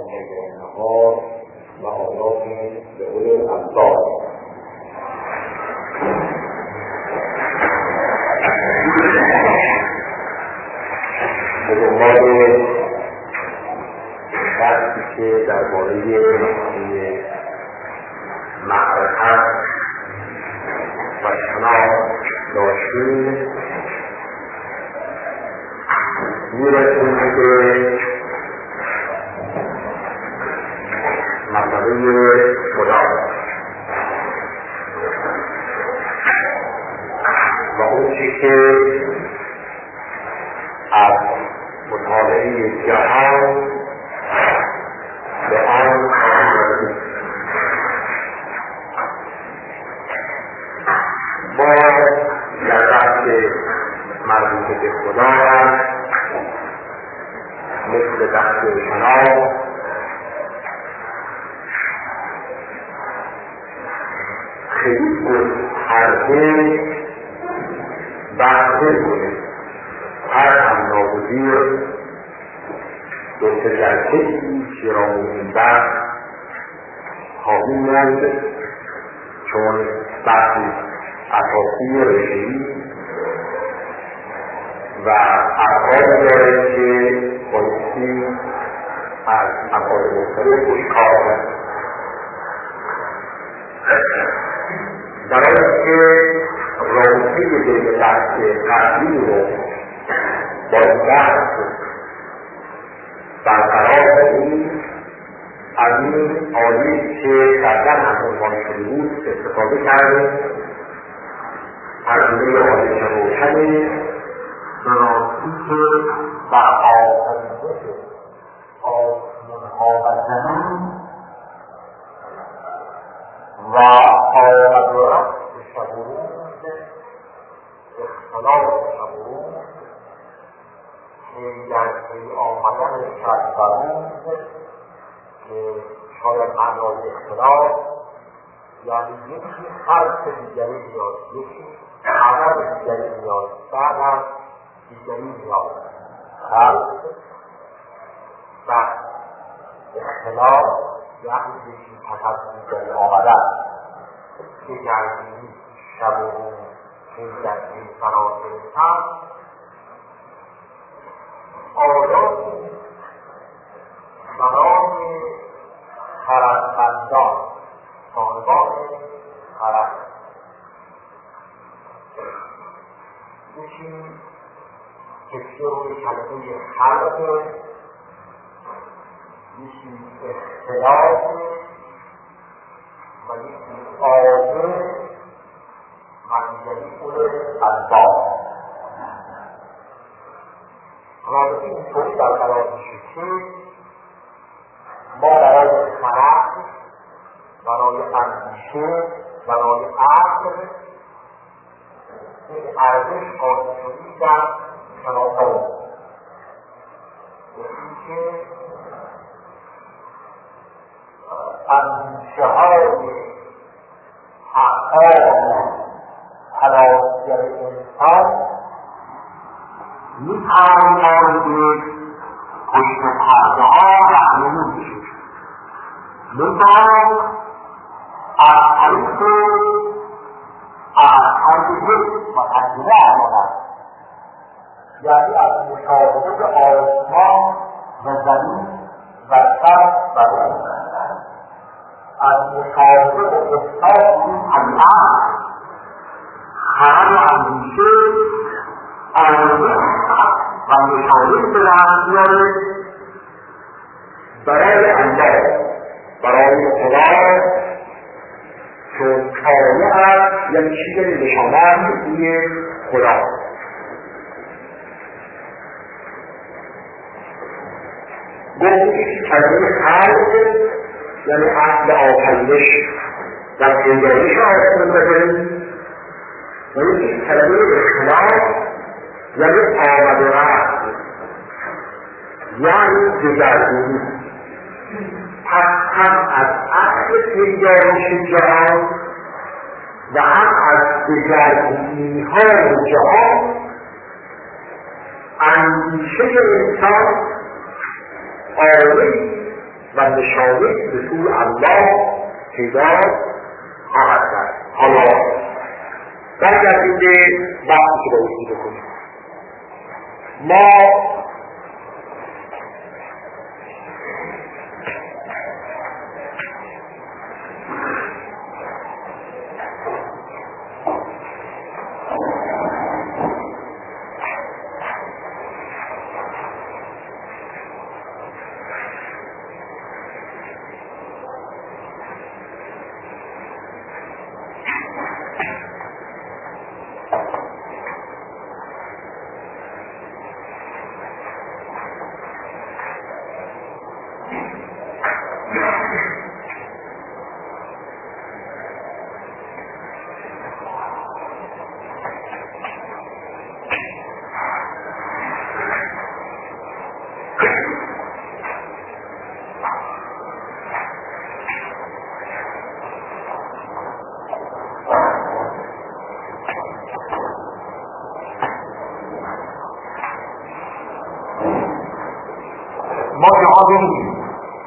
نهار و آیات به اولی الالباب. به دنبال بحثی که درباره مسئله معرفت و شناخت داشتیم میرسیم که مسئله خدا و اون چی که از مطالعه جهان به آن با در بحث مربوط به خدا هست مثل بحث شناخت خیلی گسترده بحث کنه هر هم ناگزیر دو سه جلسه‌ای چرا این بحث خواهیم موند چون بحث اساسی رشته‌ای و افرادی داره که بایستی از افراد مختلف روش کار کنند. برای که رابطه بین بحث قبلی رو با این بحث برقرار کنیم از این آیه که قبلا هم عنوان شده بود استفاده کردیم. ترجمه آیه روشن براستی که در آفرینش آسمان‌ها و زمین و آمد و رفت شب و روز اختلاف شب و روز که در پی آمدن شب و روز که شاید معنای اختلاف یعنی یکی حرف دیگری میاد، یکی عمل دیگری میاد، بعد هم دیگری میاد. حرف و اختلاف یعنی یکی فقط دیگری آمدن که یعنی شب و روز که در این فراغت هم آیاتی برای خردمندان صاحبان خرد یکی تکیه روی کلمه خلق یکی اختلاف و یکی آزه منزلی اول الباب. رابطه اینطوری برقرار میشه که ما برای خرد، برای اندیشه، برای عقل این ارزش قائل شدیم در شناخت یکی که اندیشه های حقان حلالگر انسان میتوانند به پشت پرده ها رهنمون بشود. لذا از طریق تجربه و تجربه آمدن یعنی از مشاهده آسمان و زمین و شب و روز از مشاهده و احساس این طبیعت خرد و اندیشه آموزش و مشاهده به دست میاره برای الله، برای خدا چون کامل است یعنی چیز نشانه روی خدا. گفتیم که کلمه خلق یعنی اصل آفرینش در پیدایش آسمان بزنیم و یکی کلمه اختلاف یعنی آمد و رفت یعنی دگرگونی. پس هم از اصل پیدایش جهان و هم از دگرگونی های جهان اندیشه انسان آری و و نشانه به سوی الله هدایت خواهد کرد. حالا برگردیم به بحثی که بایستی بکنیم. ما جهان می‌بینیم.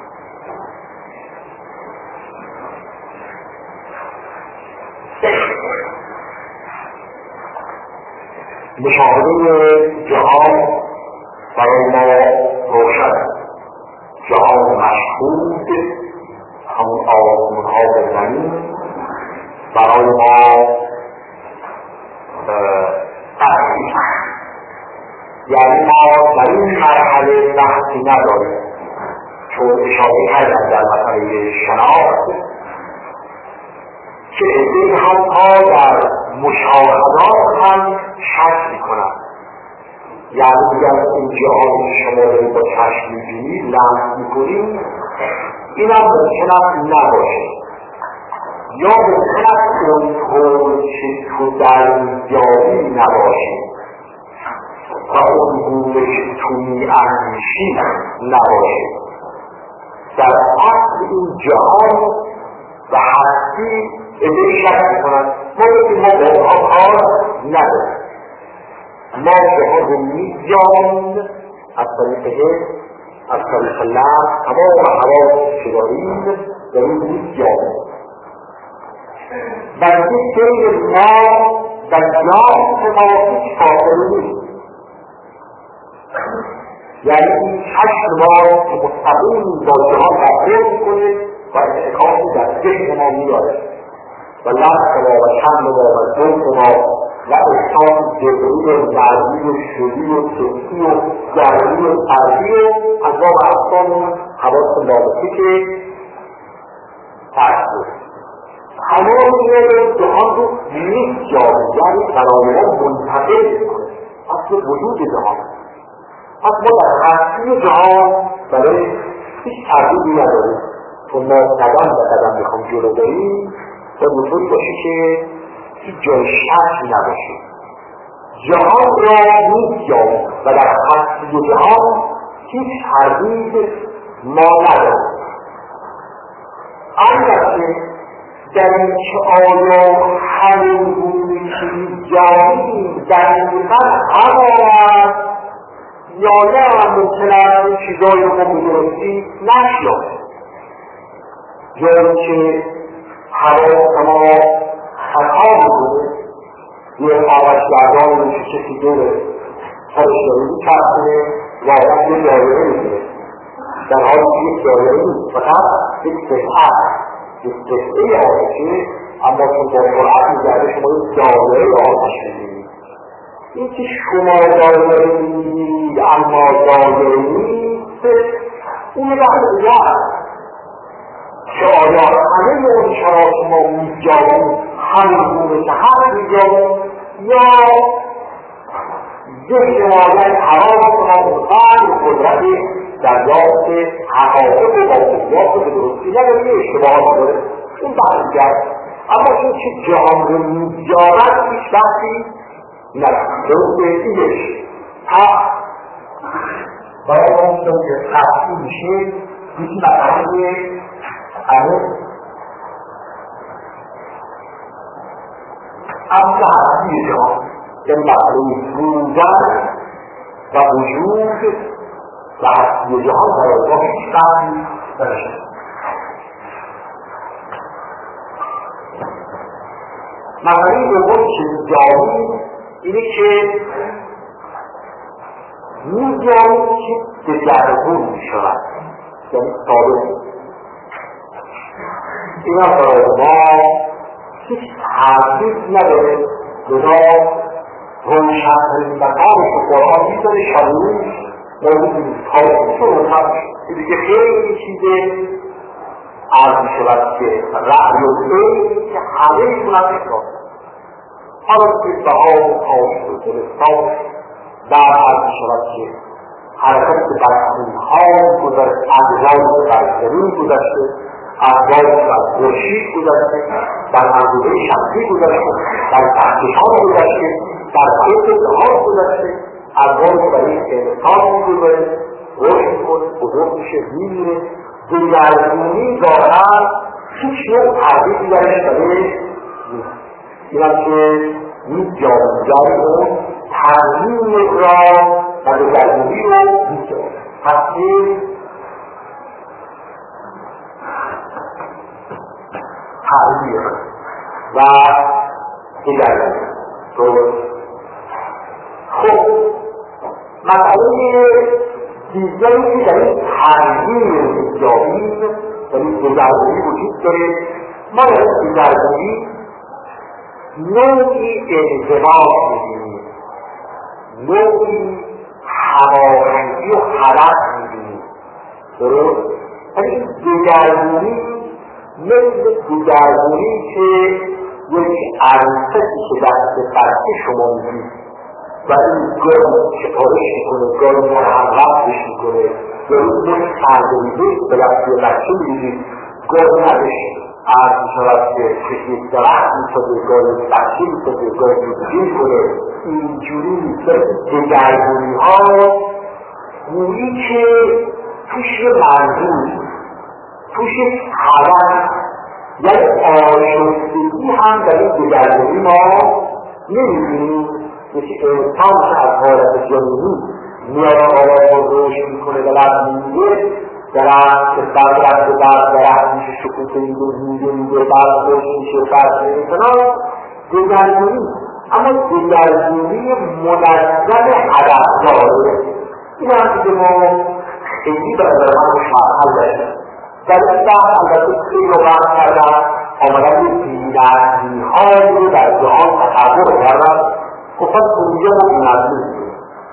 مشاهده جهان برای ما روشن، جهان مشهود، همون آسمان‌های زمین برای ما تحقیق، یعنی ما در این مرحله بحثی نداریم، چون اشاره کردن در مسئله شناخت که این حتی در مشاهدات هم شک میکنن. یعنی دیگر این جهان که شما دارید با چشم میبینید، لمس میکنید، این هم ممکن نباشه، یا ممکن اونطور که تو در می‌یابی نباشه و اون گونه که تو می‌اندیشی نباشه. در اصل این جهان و هستی ادهی شک میکنند. ما بکنیم ما با اونها کار نداریم، ما جهان رو می‌یابیم از طریق حس، از طریق لمس، تمام حواس که داریم داریم می‌یابیم و این بین ما و جهان ما هیچ فاصله نیست. یعنی این چشم ما که مستقیم با جهان برخورد میکنه و انعکاسی در ذهن ما میاره و لمس ما و شم ما و ذوق ما و احساس جبری و دردی و شدی و سستی و گرمی و سردی و انواع و اقسام حواس لامسی که فرق داره. همه این جهان رو می‌یابیم، یعنی برای ما منتقل میکنه اصل وجود جهان. پس ما در هستی جهان برای هیچ تردیدی نداریم، چون ما قدم به قدم بخوام جلو بریم و اینطوری باشه که هیچ جای شک نباشه. جهان را می‌یابیم و در هستی جهان هیچ تردید ما نداریم. البته در این که آیا همین گونه که می‌یابیم دقیقاً همان یا نه ممکن است چیزایی رو ما بدرستی نشیابیم، جایی که حواس ما خطا میکنه، یه آغشگردان رو که کسی دوره سرش داره میچرخونه واقعا یه دایره میگیره، در حالی که یک دایره نیست، فقط یک قطعه آتشه، اما چون با سرعت میگرده شما یک دایره آتش میبینید. این که شما دایره میبینید اما دایره نیست، اون یه بحث دیگه هست که آیا همه اون چرا که ما می‌یابیم همین گونه که هست می‌یابیم یا ذهن ما یعنی حواس ما مطمئن قدرت دریافت حقایق و واقعیات رو به درستی نداره، یه اشتباهات داره، این بحث دیگه هست. اما این که جهان رو می‌یابد هیچ بحثی نداره. درسته اینش برای اون که تحصیل میشه یکی مسئله اصل هستی جهان، یعنی مسئله بودن و وجود و هستی جهان برای ما هیچ فرقی مسئله دوم چیزجایی اینه که می‌جایی که دگرگون می‌شود، یعنی ثابت. این هم برای ما هیچ تردید نداره، لذا روشن‌ترین مقامش و قرآن می‌ذاره شبیهش موجود نیست، تاریخش و روشن که دیگه خیلی چیزه عرض می‌شود که رأی و که همه می‌تونن احساس. حالا که بهار و خواهش و دلستان در عرض می‌شود که حرکت بر خونها گذشته، اجزای بر زمین گذشته، اجزای بر خورشید گذشته، در منظومه شمسی گذشته، در کهکشان گذشته، در خط جهان گذشته، اجزای بر این انسان می‌گذاره، رشد می‌کنه، بزرگ میشه، می‌میره. دگرگونی ظاهراً هیچ نوع تردیدی درش نیست. اینم که این جامعه اون تغییر را و دگرگونی رو می‌کنه. پس این تغییر و دگرگونی. خب مسئله دیگری که در این تغییر ایجابی یعنی دگرگونی وجود داره، ما در این دگرگونی نوعی انضباط می‌بینیم، نوعی هماهنگی و حرکت می‌بینیم. درست؟ این دگرگونی مثل دگرگونی که یک عروسکی که دست بچه شما می‌بینید و این گاهی شکارش میکنه، گاهی مرحبش میکنه، گاهی یک سردریده به دستی بچه میدید، گاهی ازش عرض میشود که یک درخت میسازه، گاهی بچه میسازه، گاهی میدید کنه. اینجوری دگرگونی ها گویی که توش منظور، توش حوض، یعنی آشفتگی هم در این دگرگونی ما نمیبینیم. یکی انسان که از حالت جنونی میاد حالات رو روش میکنه و لرزیده، درخت که درخت و درخت میشه، شکوفه میده بعد روش میشه، فرد میکنه دگرگونی. اما دگرگونی منظم هدف داره. این هم که ما خیلی به نظر من مشخص داریم. در این بحث البته خیلی رو بحث کردن، آمدن بی‌نظمی های رو در جهان تصور کردن، گفتن اونجا ما بی‌نظمی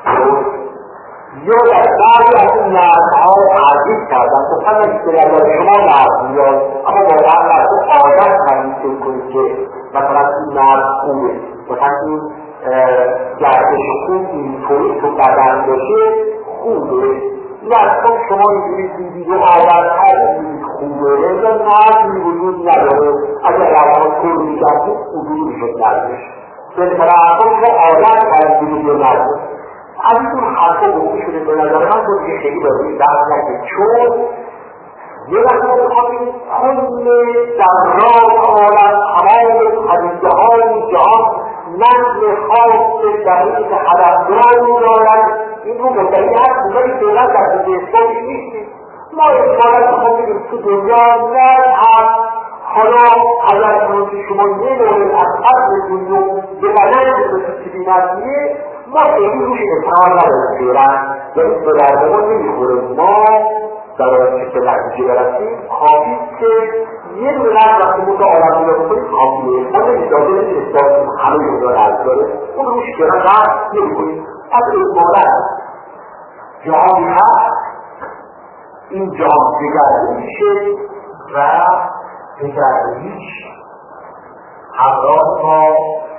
یا در بعضی از این نظم‌ها تعریف کردن، گفتن که در شما نظمی ها، اما واقعا نظم عادت کنید کنید که مثلا این نظم خوبه، مثلا این گردش خوب اینطوری تو بدن باشه خوبه. نظم شما اینجوری دیدید و عادت هستید خوبه، لذا نظمی وجود نداره. اگر روان کل میگردید حضور میشد نظمش به طرفان رو عادت کردید به نظم. از این حرفا گفته شده به نظر من بود که خیلی باید درد نکنید، چون یه وقت بخواهید کل ذرات عالم، تمام پدیده های جهان نظم خاص دقیق هدفداری دارد. این رو مدعی هست بودایی فعلا در دنیستانی نیستیم. ما اصلا بخواهیم تو دنیا نه هست. حالا اگر شما یه نوع از قبل دنیا به بدن بسید که بی‌نظمیه، ما خیلی روش اصرار نداریم فعلا، یعنی به درد ما نمیخوره. ما در آنچه که نتیجه برسیم کافیست که یه دونه نظم وقتی مورد عالم رو بکنیم کافیه. ما نمی‌دازه نمی‌دازیم همه دنیا نظم داره، اون روش فعلا نظم نمی‌کنیم. از اجمالا جهانی هست، این جهان دگرگون میشه و دگرگونیش همراه با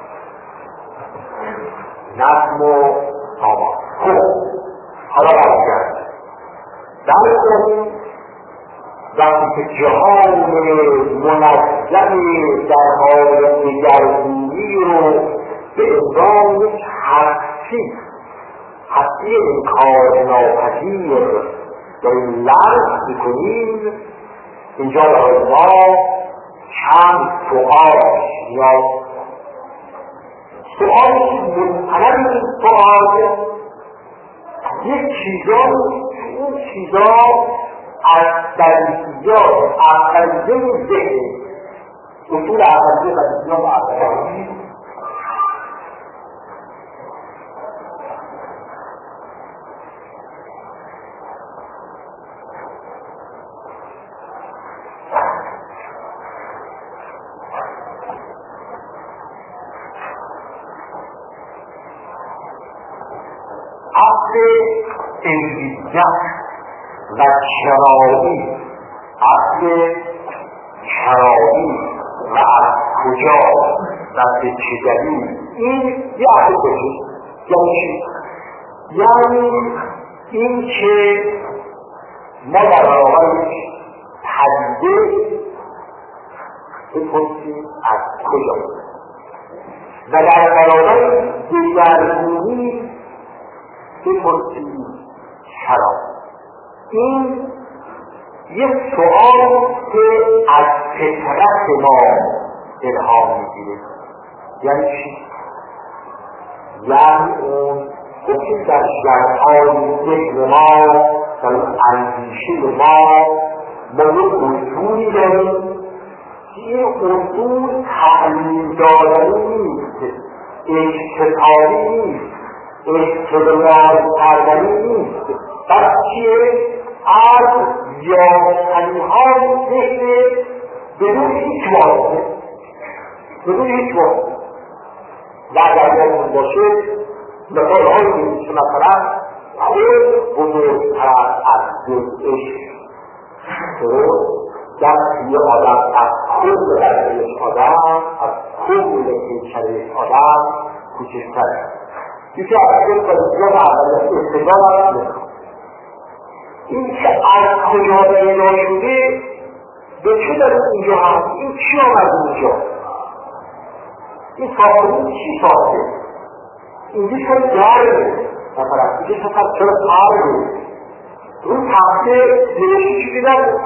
نظم و سامان. خب حالا برگرد در کنیم وقتی که جهان منظمی در حال دگرگونی رو به عنوان یک هستی انکار ناپذیر داریم لمس میکنیم، اینجا برای ما چند سؤال یا سؤالی که مستند این سؤال یک چیزا، اون چیزا از بدیهیات عقلیه ذهن اصول عقلیه بدیهیات عقلیه علمیت و چرایی، اصل چرایی و از کجا و به چه دلیل، این یه اصل کجی یعنی چی؟ یعنی این که ما در برابر پدیده بپرسیم از کجا و در برابر دگرگونی بپرسیم چرا. این یک سؤال که از فطرت ما الهام میگیره. یعنی چی؟ یعنی اون گفتیم در جرهای ذهن ما، در اندیشه ما یک اصولی داریم که این اصول تعلیم دادنی نیست، اجتهادی نیست، استدلال کردنی نیست، بلکه از یافتنی‌های ذهن بدون هیچ واسطه، بدون هیچ واسطه. و اگر یادتون باشه مثال‌هایی می‌بینید که مثلا خود بزرگتر از عشق، دست یه آدم از خود بدنش آدم، از خود پیکره آدم کوچکتره. یکی از خود بدنیات اولیت استدلال هم نمی‌کنه. این که از کجا پیدا شده، به چه دلیل اینجا هست، این چی آمد اینجا، این ساختمون چی ساخته، اینجا چرا گرمه، مثلا اینجا چرا سرده، اون تخته نوشی چیزی نده،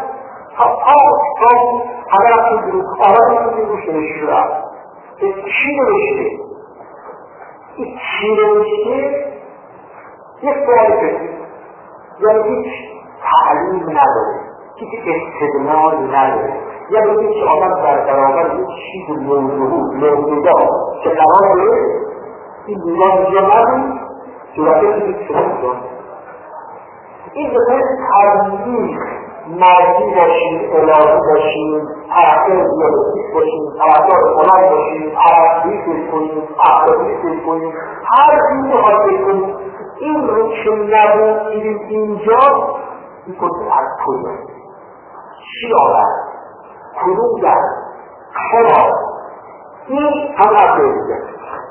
همه رفتون بیرون، آمد این روش نوشی شده هست. چی نوشته؟ این چی نوشته؟ یک سوالی کسی، یعنی هیچ تعلیم نداره، هیچ استدلال نداره، یعنی هیچ آدم در برابر یک چیز موجودات که قراره این دیوان اینجا نداره جوابه که شما میدون. این بسید تبلیغ مادی باشیم، الهی باشیم، طرفدار دیالکتیک باشیم، طرفدار هنر باشیم، عربی فکر کنیم، اخلاقی فکر کنیم، هر چیزی ها فکر کنیم، این رو که نبودیم اینجا میکنیم از کجا، چی آورد، کدوم در، چرا، این هم اصل علمیت.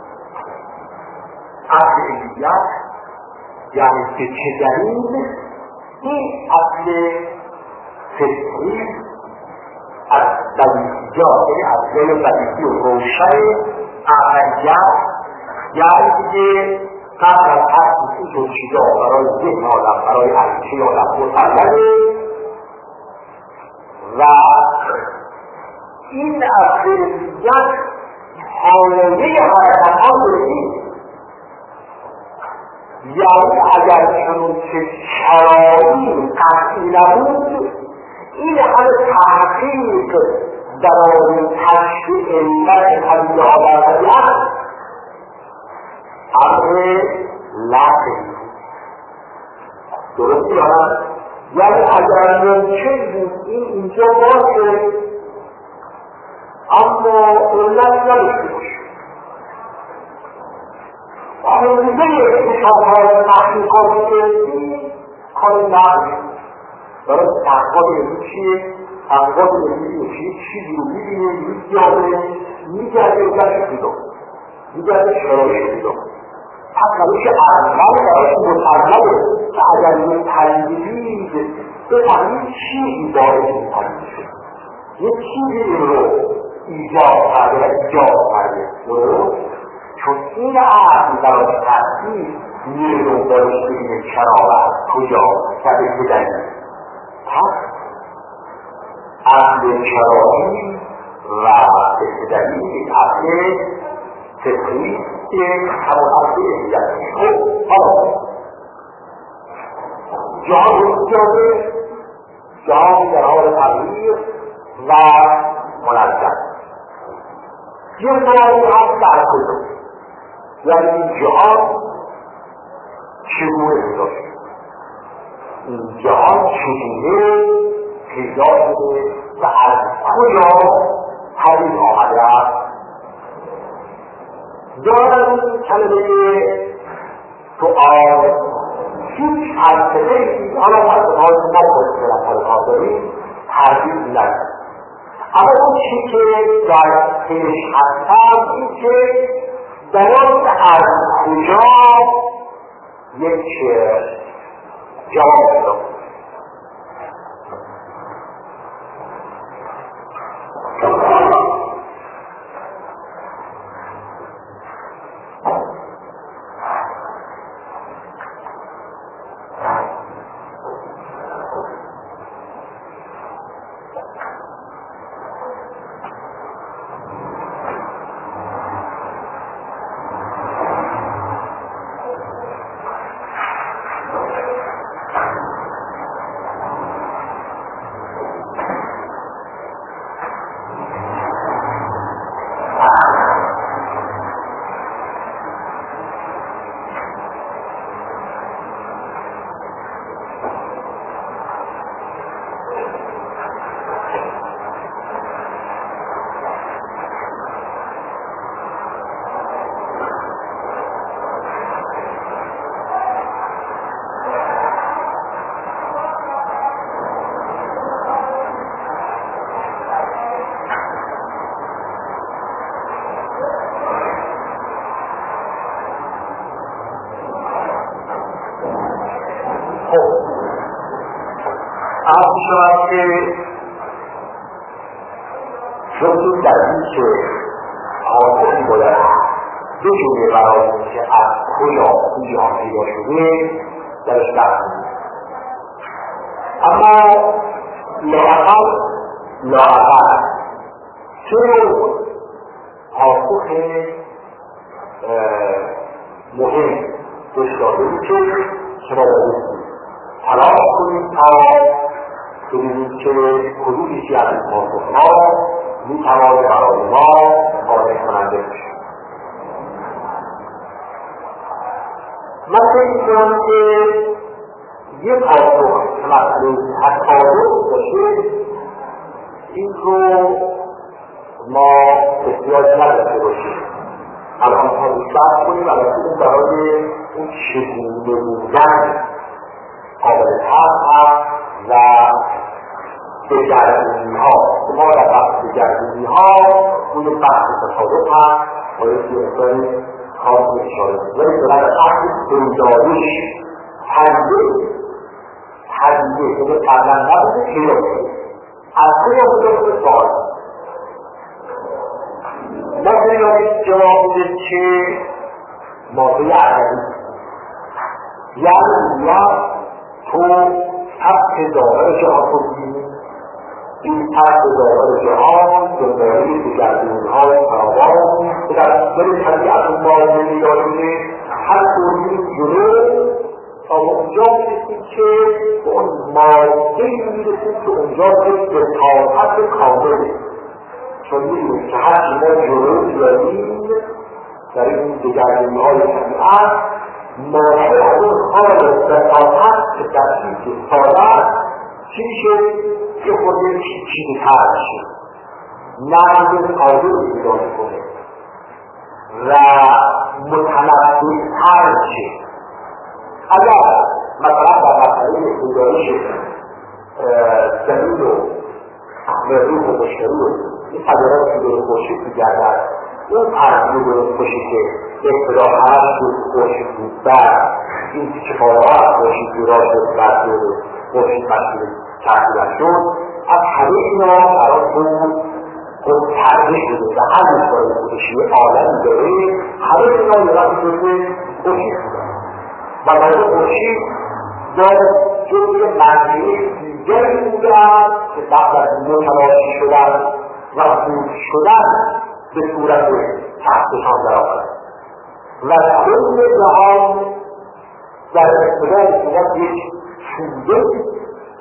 اصل علمیت یعنی به چه دلیل این اصل فطری از بدیهیات، یعنی از جای بدیهی و روشن عقلیت، یعنی دیگه قبل از هر چیزی چیزا برای ذهن آدم، برای اندیشه آدم مسلمه و این اصل علمیت حامیه حرکت‌ها نیست. یعنی اگر چنون که چرایی قطعی نبود، این همه تحقیق برای تشریع علت پدیده ها در طبیعت امر لازم درست دارد. یعنی اگر ممکن بود این اینجا باشه اما علت نداشته باشه، آموزه اکتشاف‌های تحقیقاتی که کاری نداره. برای تحقیقات علمی چیه؟ تحقیقات علمی چیه؟ چیزی رو می‌بینه، می‌گرده، می‌گرده علتش پیدا کنه، می‌گرده چرایش پیدا کنه. پس روش اول براش مطلبه که اگر یک پدیده بفهمید چیزی باعث این پدیده شد، یک چیزی این رو ایجاد کرده و ایجاد کرده، چون این عقل براش تحصیل میره دنبالش ببینه چرا و از کجا و به چه دلیل. پس عقل چرایی و به چه دلیل عقل فطری که همون عقل علمیت. خب حالا جهان رو جاده جهان در حال تغییر و منظم. یه سوالی هم در کجا، یعنی این جهان چگونه پیدا شد، این جهان چگونه پیدا شده و از کجا پدید آمده است. دارن کلمه سؤال هیچ فلسفه‌ای حالا فلسفه‌های ما باید کار داریم تردید نداریم، اما اون چی که در پیش هستم این که درست از کجا یک جواب دارم. عرض شود که جزئی در این که حاصلی باید دو جمله برای که از کجا این جهان پیدا شده درش دست. اما لااقل چه پاسخ مهم داشته که شما باید تلاش کنید تا ببینید که کدومی از این پاسخ‌ها می‌تواند برای ما قانع کننده بشه. من فکر می‌کنم که یک پاسخ که مسئله تکامل باشه این رو ما احتیاج نداشته باشیم. الان تا بحث کنیم البته اون برای اون چگونه بودن قابل طرح هست و دگرگونی‌ها ما در بحث دگرگونی‌ها اون بحث تصادف هست باید که اصلا خاص اشاره ولی در بحث بنداریش پدیده که قبلا نبوده پیدا شده از کجا بوده سوال ما باید جواب بده که ماده عددی یعنی تو سبت ظاهر جهان رو ببینید، این سبت ظاهر جهان دنباله دگرگونی‌های فراوان که در دل طبیعت ما نمی‌داریم هر دوری جلو تا به اونجا می‌رسیم که به اون ماده‌ای می‌رسیم که اونجا به طاقت کامله، چون می‌بینیم که هر چی ما جلو داریم در این دگرگونی‌های طبیعت ماده از اون خالص و طاقت که در این سالت چی میشه؟ یه خورده چیزی‌تر میشه نرم قابل پیدا میکنه و متنبه‌تر میشه. اگر مثلا در مسئله گزارش زمین و مریخ و مشتری و این تغییراتی که به خورشید می‌گردد اون تغییر به خورشید که ابتدا هر خورشید بود بعد این کفاره‌ها از خورشید جدا شد بعد خورشید مسئله تغییر شد از همه اینا برای اون تغییر شده و هر مشتری خورشید عالمی داره همه اینا یادم شده خورشید بودن و برای خورشید با جزء منظومه دیگری بودن که بعد از متلاشی شدن و خود شدن به صورت تحتشان در آمد و کل جهان در ابتدای صورت یک شوده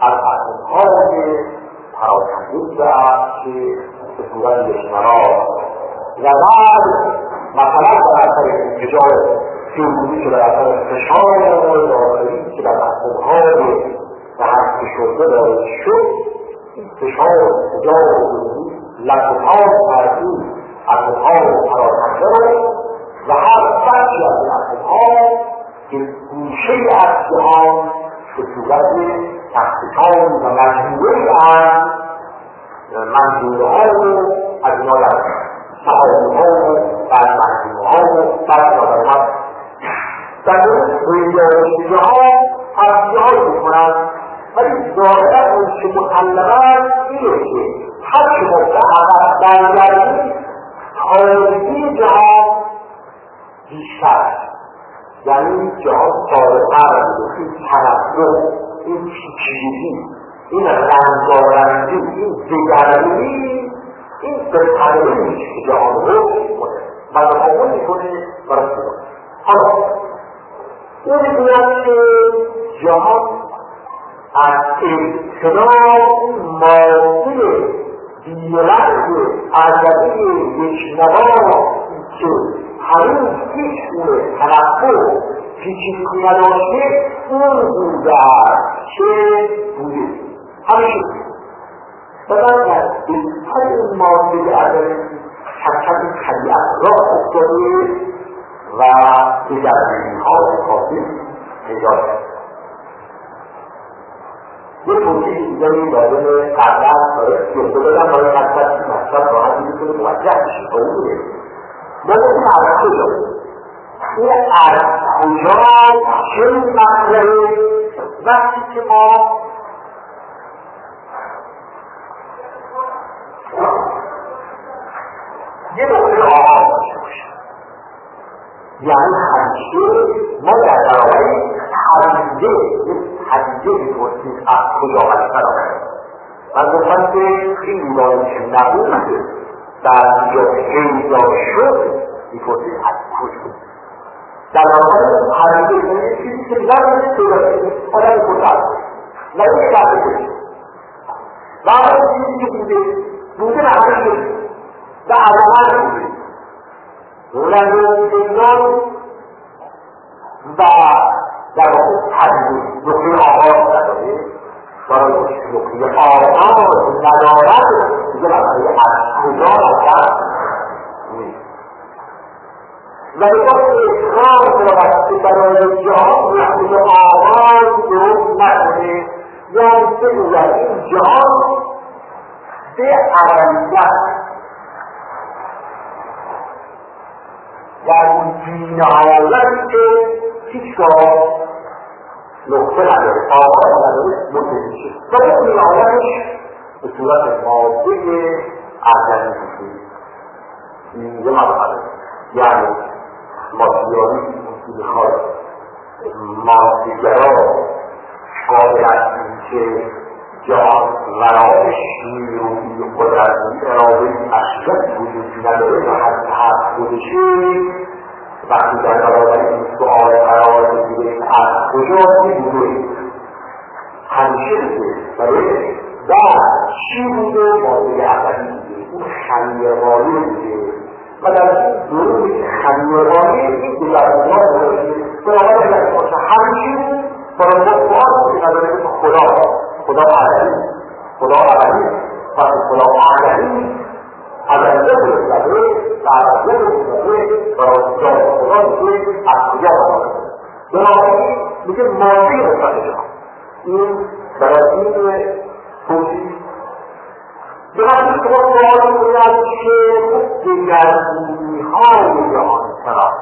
از اتمهای پراکنده است که به صورت یشنرا و بعد مثلا در اثر انفجار سیمبولی که در اثر فشار داخلی که در اتمهای تحقیق شده دارد شد، این فشار انفجار لطفات ترکیب اتمها پراکنده رو و هر بخشی از این اتمها که گوشه از جهان به صورت تخصیصان و مجموعه از منظوره ها رو از اینا در سحابه ها و بعد منظوره ها و بعد آدم در رویدارش جهان تصدیحات میکنند، ولی ظاهرا اون که مسلما اینه که هر که مستحقق برگردید خارجی جهان بیشتر، یعنی جهان سارتر بوده، این تنفر، این پیچیدگی، این رنگارنگی، این دگرگونی، این بهتره میشه که جهان رو کنه و تحول میکنه و رسول کنه. حالا او میگوید که جهان از ابتدا اون ماده بیرنگ ازلی یکنواز که هنوز هیچ گونه تنفر پیچیدگی نداشته اون بوده است که بوده همیشه بدن از بهتر اون ماده ازلی حرکت طبیعت را افتاده و دگرگونی‌ها کافی ایجاد کرده. یه توضیح دیگری لازم قبلا داره که بدم برای مطلب راحت میتونه موجه بشه. قبوله ما بسیم از کجا؟ این از کجا چه مطلبه وقتی که ما یه نقطه آغاز داشته باشیم، یعنی همیشه ما در برابر حدیده میپرسیم از کجا هستن آمده. من گفتم که این ایرانی که نبود در اینجا پیدا شد میپرسیم از کجا. در برابر حدیده یه چیزی که نبود پیدا شد آدم میپرسه از کجا و این شرطه کجا و آدم چیزی که بوده به همه شده و عدمه بوده رنگ انسان و در واقع حدیده نقطه آغاز نداره برای نقطه آغاز ندارد دیگه برای از کجا هستن نیست و نگاه اقرار کنه برای جهان نقطه آغاز درست نکنه یعنی بگوید این جهان به عملیت در اون بی‌نهایتی که هیچگاه نقطه نداره، آغاز نداره، نقطه میشه و اون بی‌نهایتش به صورت ماده ازلی میشه. این یه مرحله، یعنی مادیانی که میخواد مادیگرا قابل از این که جهان ورایش نیروی قدرتی ارادهی اشرف وجود نداره و حتی حد خودشه وقتی در برابر این سؤال قرار بگیریم از کجا بوده همیشه بوده برای بعد چی بوده ماده اولی بوده اون خمیرمانی بوده و در این دروب خمیرمانی این دیگرانیان بوده برابر این باشه همیشه برای سؤال که نداره خدا عدلی خدا عدلی وقتی خدا عدلی عدلیه بوده تعرضه بوده برای جای خدا میگه از کجا بوده بنابراین میگه ماضی نسبت جهان این برای این توضیح به وقتی که ما سوال میکنید که دگرگونی‌های جهان چرا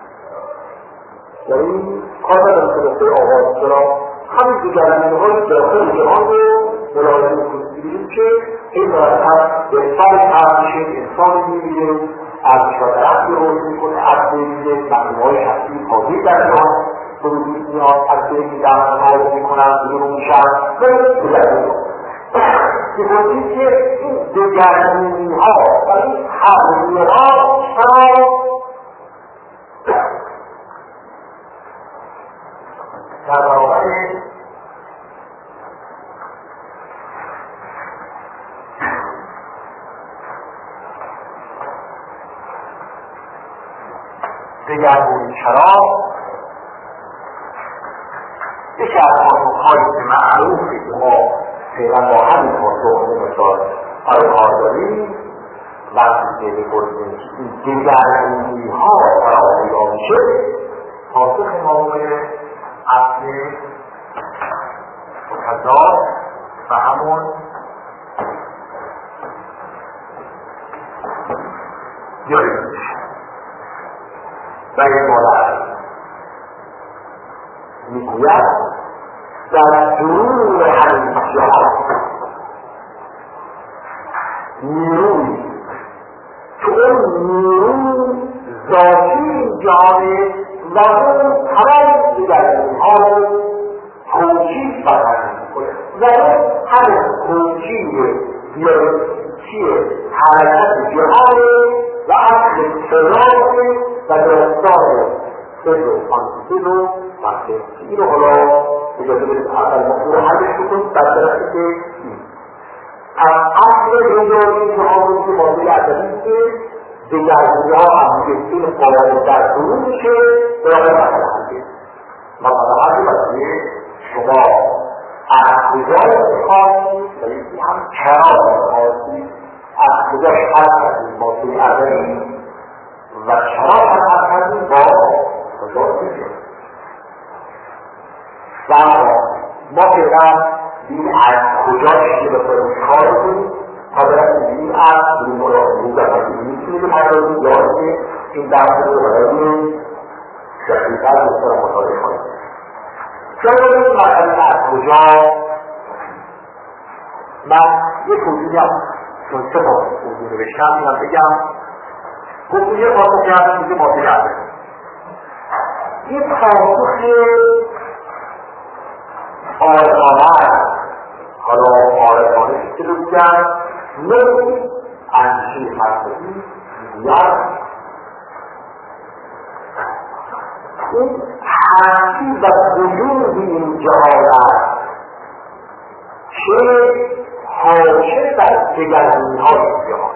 یعنی کار ندارم که نقطه آغاز چرا همین دگرگونی‌های داخل جهان رو ملاحظه میکنیم که این مرتب بهتر طرح میشه انسانی میبینه از شادرفتی روز میکنه از بینیده مقیمهای شخصی تازهی در جهان بروزید میاد از بینی در حال میکنن بیرون میشن و دگرگونی میگویید که این دگرگونی‌ها و این تغییرها چرا در برابر دگرگونی چرا یکی از پاسخهایی که معروفی که ما فعلا با همین پاسخ مثال کار داریم وقتی که بکنیم که این دگرگونی‌ها فراهم میشه پاسخ ما به اصل متضاد و همون یاری و این مادر میگوید در درون همین اشیاء نیروی که اون نیرو ذاتی جامعه و اون تمام دیگرها رو توجیه برقرار میکنه و اون همین توجیه بیولوژی حرکت جهانه و اصل تراث و داستان سر و فانتزی رو وقتی این رو حالا اجازه بدید اول موضوع رو حلش بکنید در طرفی که اصل بیولوژی جهان رو که ماضی ادبی که دگرگونی‌ها هم این قواعد در درون میشه برای مثلا هسته مثلا هسته شما از کجا خواستید و یکی هم چرا خواستید از کجا شرط کردید با توی ادبی و چرا شرط کردید با کجا میشه و ما فعلا این از کجا شده بکنید کار کنید تا برای این از این مراقبی در مجموعی میتونید پردازید یا که این درس رو برای دقیقا بسیار مطالعه کنید چون این مسئله از کجا من یک توضیحی هم چون سه تا توضیح نوشتم اینم بگم گفتم یه پاسخ کردم که ماضی کرده یک پاسخ عارفانه حالا عارفانه که رو بگم نوعی اندیشه فلسفی میگوید این هستی و وجود این جهان است که حاکم بر دگرگونی‌های جهان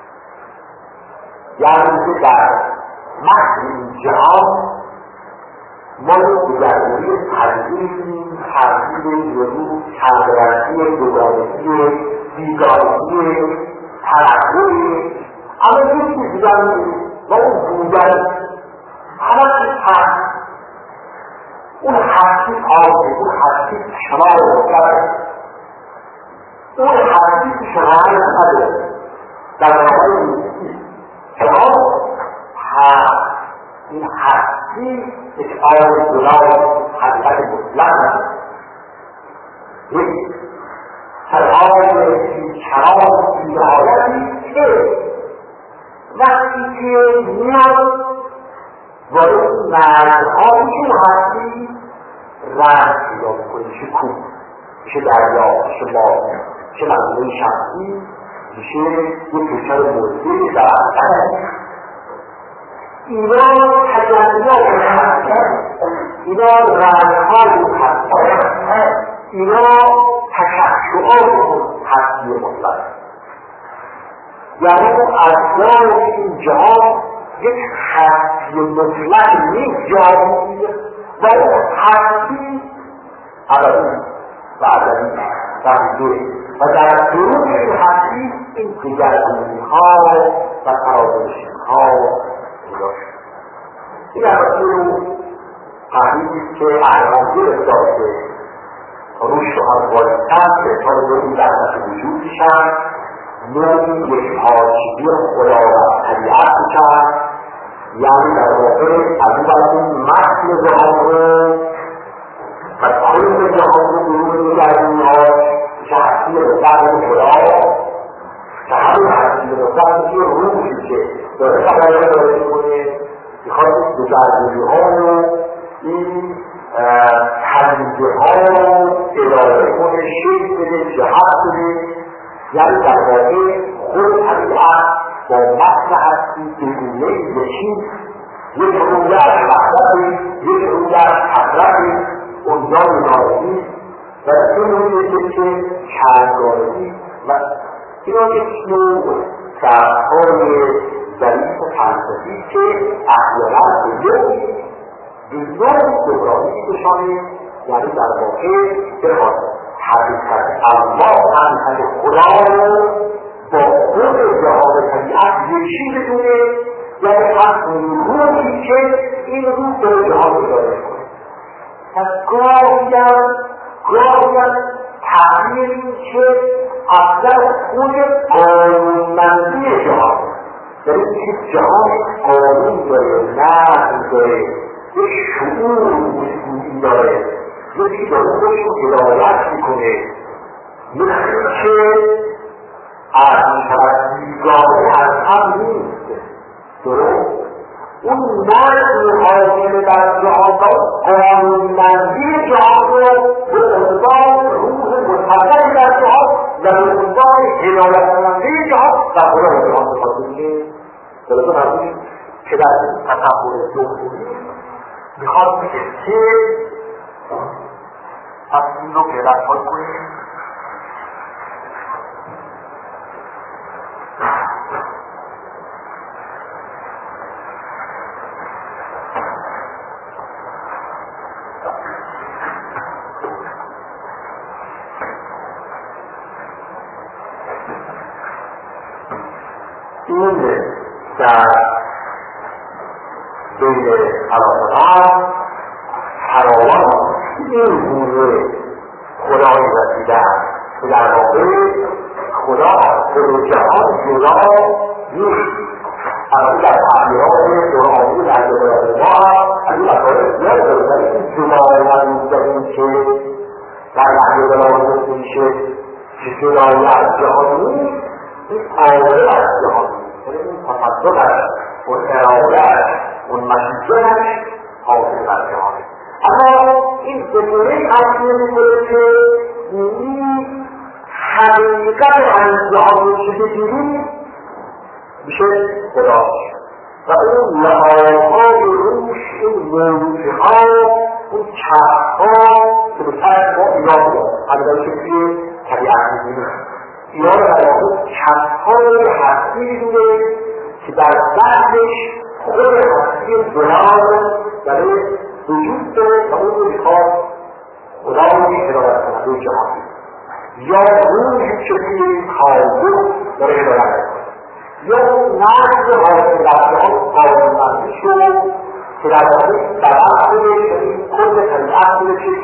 یعنی که در محض این جهان ما دگرگونی تغییری تغییر وجود تغییرتی دوگانگی بیگانگی ترقی اما یک چیز دیگر و اون بودن همه هست اون هستی آزه اون هستی شمال مکرد اون هستی شمال نداره در واقع شما هست این هستی یک آز دلال حقیقت مطلق نداره یک سرآن چرا بی‌نهایتی که وقتی که میاد وارد این مرزهایی که هستی رنگ پیدا میکنه میشه کوه میشه دریا میشه باغ میشه منظومه شمسی میشه یک کشور موضوعی در اصلا اینا تجلیات هستن اینا رنگهای هستن اینا تشعشعات هستی مطلق یعنی اصلا این جهان یک هستی مطلق نیست جهانی و اون هستی ابدی و ازلی و ابدی و در درون این هستی این دگرگونی‌ها و تراوش‌ها این البته رو تحلیلی که احرام گرفتار که روش رو هم بالاتر که تا رو این درست وجود میشن نوعی یک حاجبی خدا و طبیعت میشن یعنی در واقع از این متن جهان رو و کل جهان رو درون دگرگونی‌ها که هستی رسل خدا که همین هستی رسل که روحی که داره خبره داره میکنه میخواد دگرگونی‌ها رو این تنیده ها رو اداره کنه شکل بده جهت بده یعنی در واقع خود طبیعت با متن هستی بگونه یکی یک رویه از مطلبی یک رویه از حضرتی اونجا نگاهی و این رویه که چندگاهی و اینا یک نوع شرطهای ظریف فلسفی که احیانا به نوع جغرافی بشانه، یعنی در واقع بخواد حقیقت الله حقیقت خدا رو با خود جهان طبیعت یکی بدونه، یعنی هم روحی که این روح به جهان اداره کنه. پس گاهی تغییر این که اصلا خود قانونمندی جهان، یعنی که جهان قانون داره، نظم داره، یک شعور وجودی داره، یکی داره خودش رو هدایت میکنه، مثل که از بیگانه از هم نیست. درست؟ اون نظم حاکم در جهان قانونمندی جهان رو به عنوان روح متحد در جهان و به عنوان هدایت‌کننده جهان و خدا جهان بخواد بگه. درسته مربوطی که در تصور جمهوری میخواد بگه که پس این رو فعلا پاک کنیم. این در بین علاقه‌ها فراوان این گونه خدایی رسیدن که در واقع خدا خود جهان جدا نیست. البته در تعبیرات قرآنی در جبران ما از این مسائل زیاد داره، ولی این جدایی نیستیم که در نحوه بلان گفته میشه که جدایی از جهان نیست، این آوره از جهان نیست، یعنی این تصدقش، اون ارادهش، اون مشیجهش حاصل از جهانه. اما این بطوری تصمیم میکنه که این حقیقت از جهان رو چه بگیریم میشه خداش و اون لحاظهای روش، این موجودها، اون چشمها که به چشم ما اینا بود همینایی که توی طبیعت میبینیم اینا رو در واقع چشمهای هستی میدونه که در بعدش خود هستی دلار برای وجود داره و اون رو میخواد خدا رو هدایت کنه روی جهان، یا روحی که توی این کالبد داره هدایت کنه، یا اون نظم حاصل در جهان قانونمندیش رو که در واقع سبب خودش این کل طبیعت بوده که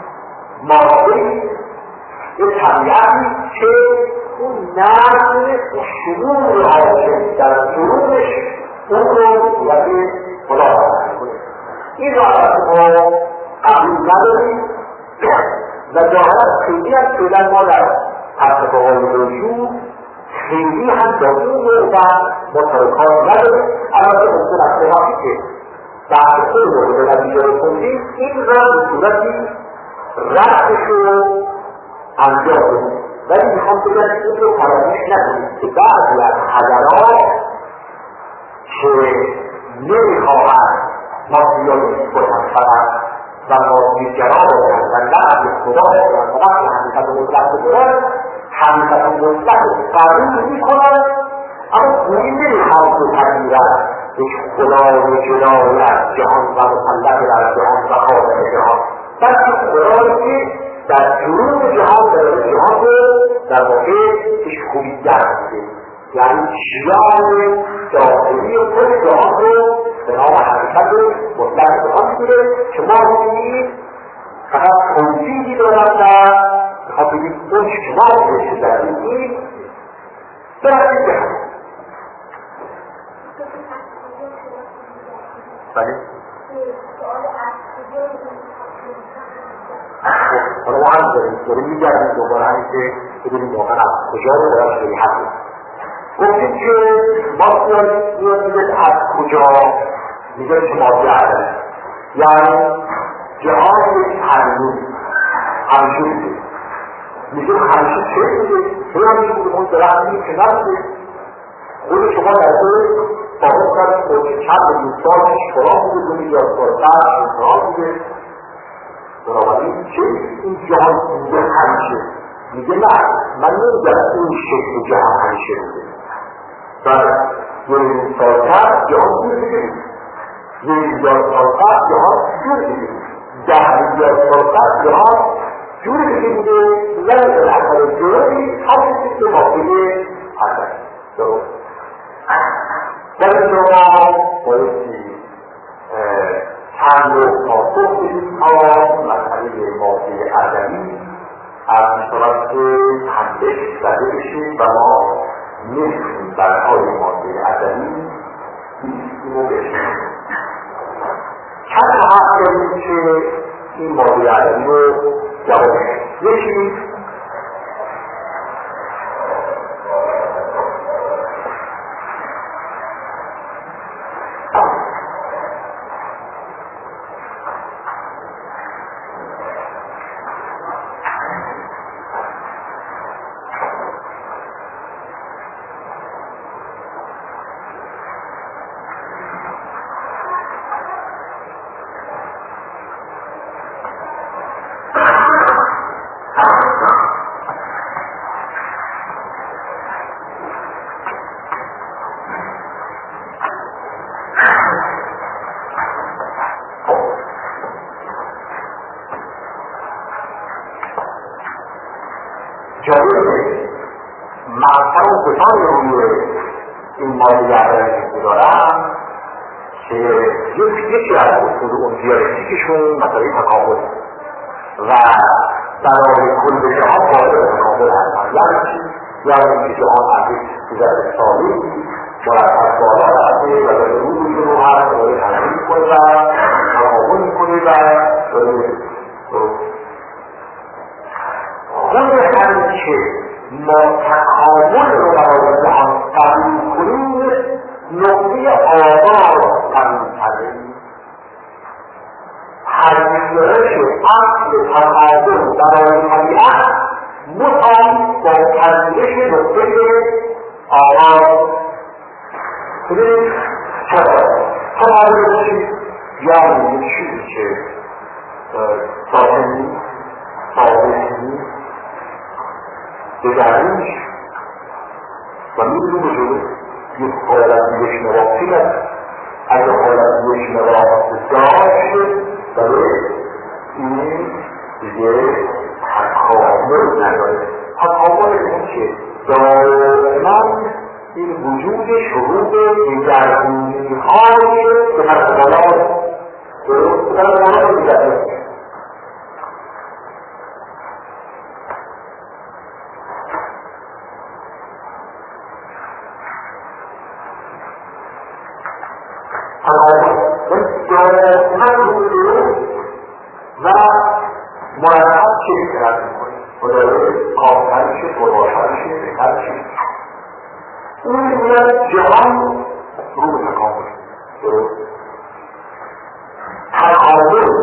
مادهی یه طبیعتی که اون نظم و شعور حاصل در جنونش اون رو ولی خدا حاصل کنه. این را از ما قبول نداریم و ظاهرا خیلی هم فعلا ما در اتفاقات رجوع خیلی هم با این نوع ما ترکار نداریم. البته ممکن است وقتی که بحث خود رو به نتیجه رسوندیم این را به صورتی ردش رو انجام بدیم، ولی میخوام بگم این رو فراموش نکنیم که بعضی از حضرات که نمیخواهند مادیالیست باشند فقط و مادیگرا باشند و نفس خدا باشند و نفس حقیقت مطلق باشند، حقیقت مطلق قبول میکنند اما گویی نمیخواهند که تغییرند یک خدای جدای از جهان و مسلط در جهان و خالق جهان، بلکه خدایی که در جنون جهان در جهان رو در واقع خوبی درسته، یعنی جان داخلی خود جهان رو به نام حقیقت مطلق جهان میگیره که ما میبینیم فقط توضیحی دارد و بخواد بگیم اون شما بشه در این برسید به هم. بله؟ حالا ما هم داریم میگردیم دوباره همین که ببینیم واقعا از کجا رو باید شدی حقی گفتیم که ما میگه از کجا میگه که مادی عدد یعنی جهان یک هنگی همشون میگه همشون چه میگه چه همیشه بوده اون درختی که نبوده خود شما در خود با اون کاری که چند میلیون سال پیش فلان بوده 2 میلیارد سال بعد فلان بوده بنابراین چه این جهان میگه همیشه میگه نه من نمیگم این شکل جهان همیشه بوده بله 1,000,000 سال قبل جهان جور دیگه بود. 1,000,000 سال قبل جهان جور دیگه بود. 10,000,000 سال قبل جهان جور دیگه بوده. ولی به اثر جوری هر چیزی که واقعی هست. درست. ولی شما بایستی چند رو پاسخ بدید تا مسئله ماده ادبی از می‌شود که پندش زده بشید و ما نمی‌تونیم برای ماده ادبی اینو بشید. چند حرف داریم که این ماده ادبی رو جواب بدید. یکی جالبه مقصد و بسان روی این ماده ادبی که دارم که یکی از اصول اون دیالکتیکشون مسئله تکامل و برای کل جهان قابل تکامل هستن. یعنی که جهان از یک صورت ثابتی مرتب بالا رفته و داره روی رو هست داره تغییر کنه و تکامل میکنه و داره خود هرچه ما تکامل رو برای جهان قبول کنیم نقطه آغاز قبول کردیم. پذیرش اصل تکامل برای طبیعت مساوی با پذیرش نقطه آغاز. ببینید تکامل چیز یعنی یک چیزی که ساکنی ثابتی بگردیش و میدونی بجوری یک حالت یک نواقی است. اگر حالت یک نواقی داشت برای این دیگه تکامل نداره. تکامل این که دائما این وجود شروع دیگرگونی های به تکاملات درست تکاملات دیگرگونی و مرتب چه بهتر میکنیم و داره آفرینش پرواشنش بهتر چه اون میگوید جهان رو به تکامل تکامل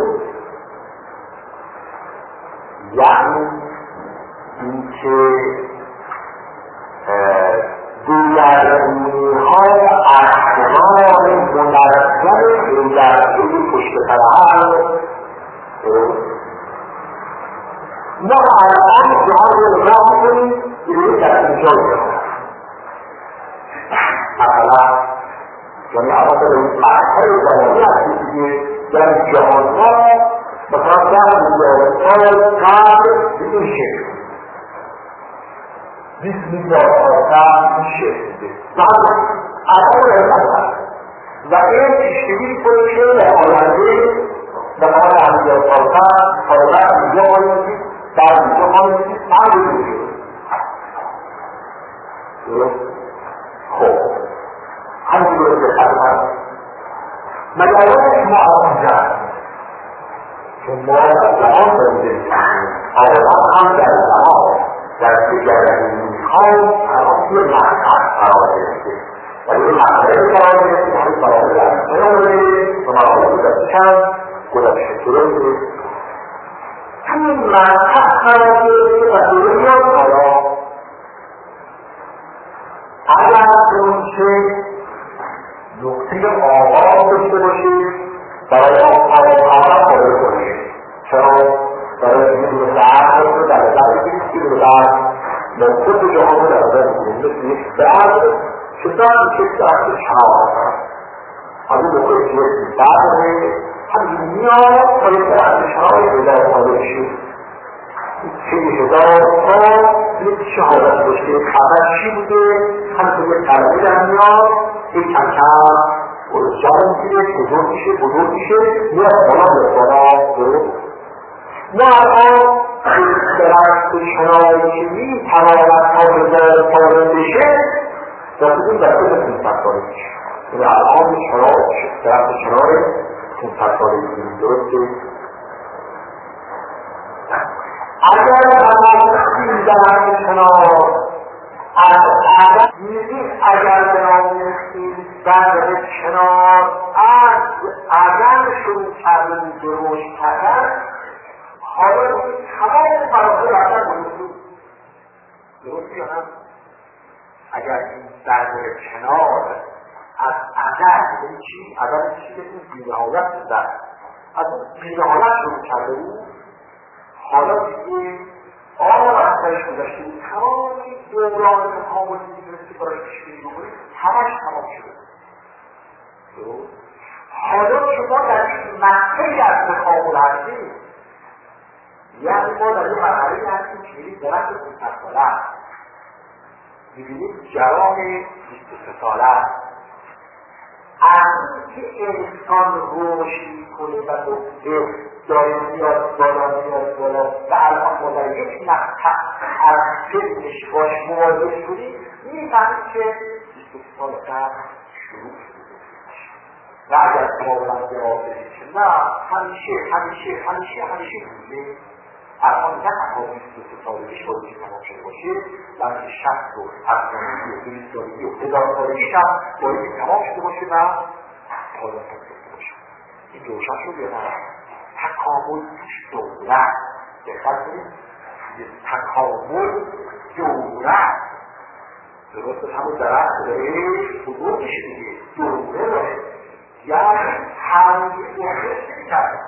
یعنی این که دیگرگونی های احتمال منظم دیگرگونی پشت سر ما الان جهان رو نگاه میکنیم که در اینجا میکنیم مثلا یعنی الان به این مرحله زمانی هستی که در جهان ها مثلا 10,000,000 سال قبل به این شکل 20,000,000 سال قبل این شکل بعد الان هست و این پیش‌بینی کنیم که در آینده مثلا 10,000 سال قبل حالا اینجا خواهیم در اینجا خواهیم هر بودیم خب همینطور که خواهیم مجالات ما آنجا که ما در جهان بودیم آدمان هم در جهان در دیگرگونی های الان توی مرکز قرار گرفته و این مرحله قرار گرفته که همین برای درسته و مرحله گذشتن گذشته شده همین مرکز قرار گرفته و دنیا حالا اگر اون چه نقطه آغاز داشته باشید برای آغاز قابل کنید چرا برای این دور ساعت رو در نظر بگیرید که دور ساعت نقطه جهان رو در نظر بگیرید مثل یک بعد شدن که درست چنار از اون موقع جوزی بعد همین میاد و یک درست چنار بزرگ آده شد 30,000 تا یک شهادت داشته خبر چی بوده همینطور یک قلبه در میاد یک کم کم جوان میشه بزرگ میشه میاد بالا درست ما الان درست چناری که میتواند تا 1000 ساله بشه رسیدیم در طول 500 ساله میشه یعنی الان درست چنار 500 ساله میشه درسته اگر این درست چنار اگر بناموسیم در کنار از عدم شروع کردن درشت کردن حالا این تمام فراغه بردن بودیم درست یا نه؟ اگر این در کنار از عدم یعنی چی؟ عدم چی که این بی‌نهایت بودن از این بی‌نهایت شروع کرده بود حالا دیگه آرستش گذاشته بود تمام دوران تکاملی که میتونستی برای پیشبینی بکنید همش تمام شده حالا شما در این مقطعی از تکامل هستید یعنی ما در این مرحله‌ای هستیم که می‌بینید درخت 500 ساله است می‌بینید جوان 23 ساله است از این که انسان رشد می‌کنه و نقطه داره میاد بالا و الان ما در یک مقطع از سنش باش مواجه شدیم می‌فهمید که 23 سال قبل شروع شده و اگر کاملا جواب بدید که نه همیشه بوده الان نه تنها 23 سالگیش باید تمام شده باشه بلکه 60 و 70 و 200 سالگی و 1000 سالگیش هم باید تمام شده باشه و حالا تکلیف باشه این روشن شد یا نه تکامل دولت دقت کنید تکامل دولت درست همون درست داره بزرگ میشه دیگه دوره داره یعنی همونی دوره کرده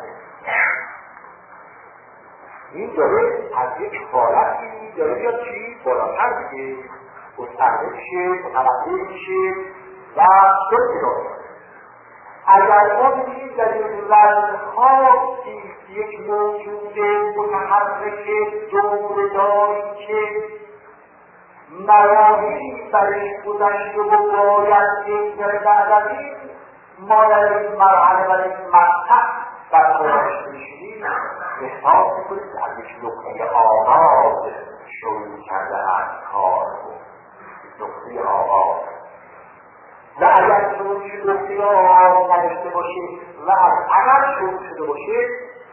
این داره از یک حالتی داره بیاد چی؟ بالاتر دیگه گسترده میشه متوسع میشه و شکل داره اگر ما ببینیم در این وضع خاصی یک موجود متحرک جمله‌داری که مراحلی برش گذشته و باید یک بعد از این ما در این مرحله و یک مقطع برخوردش میشیم احساس میکنید که از یک نقطه آغاز شروع کرده از کار نقطه آغاز و اگر شروع نقطه آغاز نداشته باشه و از عمل شروع شده باشه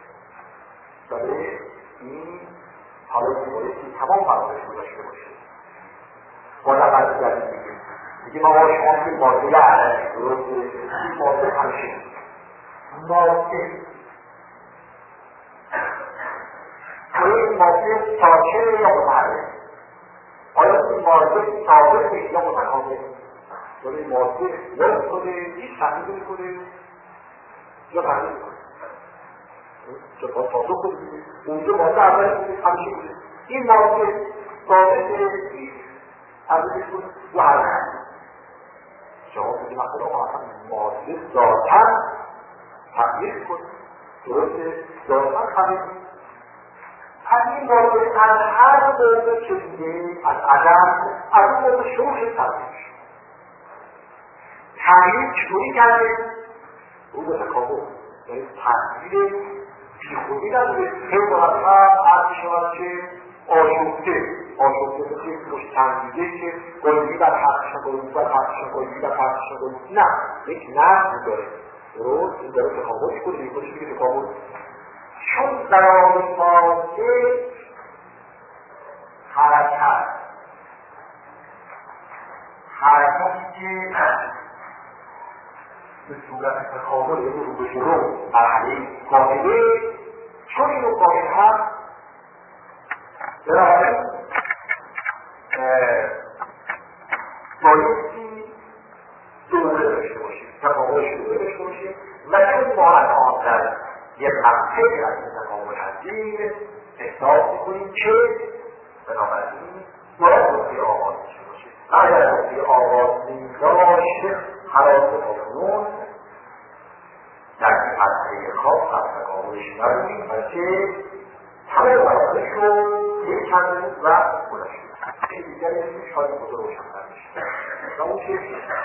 داره این حالا میبایستی تمام فرامش رو داشته باشه با نفر دیگه دیگه ما شما که ماده علمی درسته این ماده همیشه ماده این ماده ساکن یا متحرک آیا این ماده ثابت یا متکامل داره ماده یا کنه هیچ تغییر نمیکنه یا تغییر میکنه چه پاسخ کنید اونجا ماده اول همیشه بوده این ماده ثابت نیست از این بود و حرکت شما بودیم مثلا ماده ذاتا تغییر کنید درسته ذاتا تغییر همین ماده از هر موقع که دیگه از عدم از اون موقع شروع شد تغییر چطوری کرده؟ اون به تکامل یعنی تغییر بیخودی نداره خیلی مرتب عرض شود که آشفته بسید روش تنگیده که گلگی بر حقشن نه یک نظم داره درست این داره تکامل کنه این کنه دیگه تکامل چون برای ماده حرکتی که به صورت تکامل یعنی رو به جلو مرحله قابله چون این رو قابل هم بنابراین بایستی دوره داشته باشیم تکاملش دوره داشته باشیم و چون ما الان در یک مقطعی از این تکامل هستیم احساس میکنیم که بنابراین باید دوره آغاز داشته باشیم اگر کسی آغاز می‌داشت حراس مکنون در این حدثه خاص از تقابلش نبودیم بلکه همه برادرش رو یک کمی و بلش این دیگر اسمش شاید خود روشن‌تر میشه و اون چیه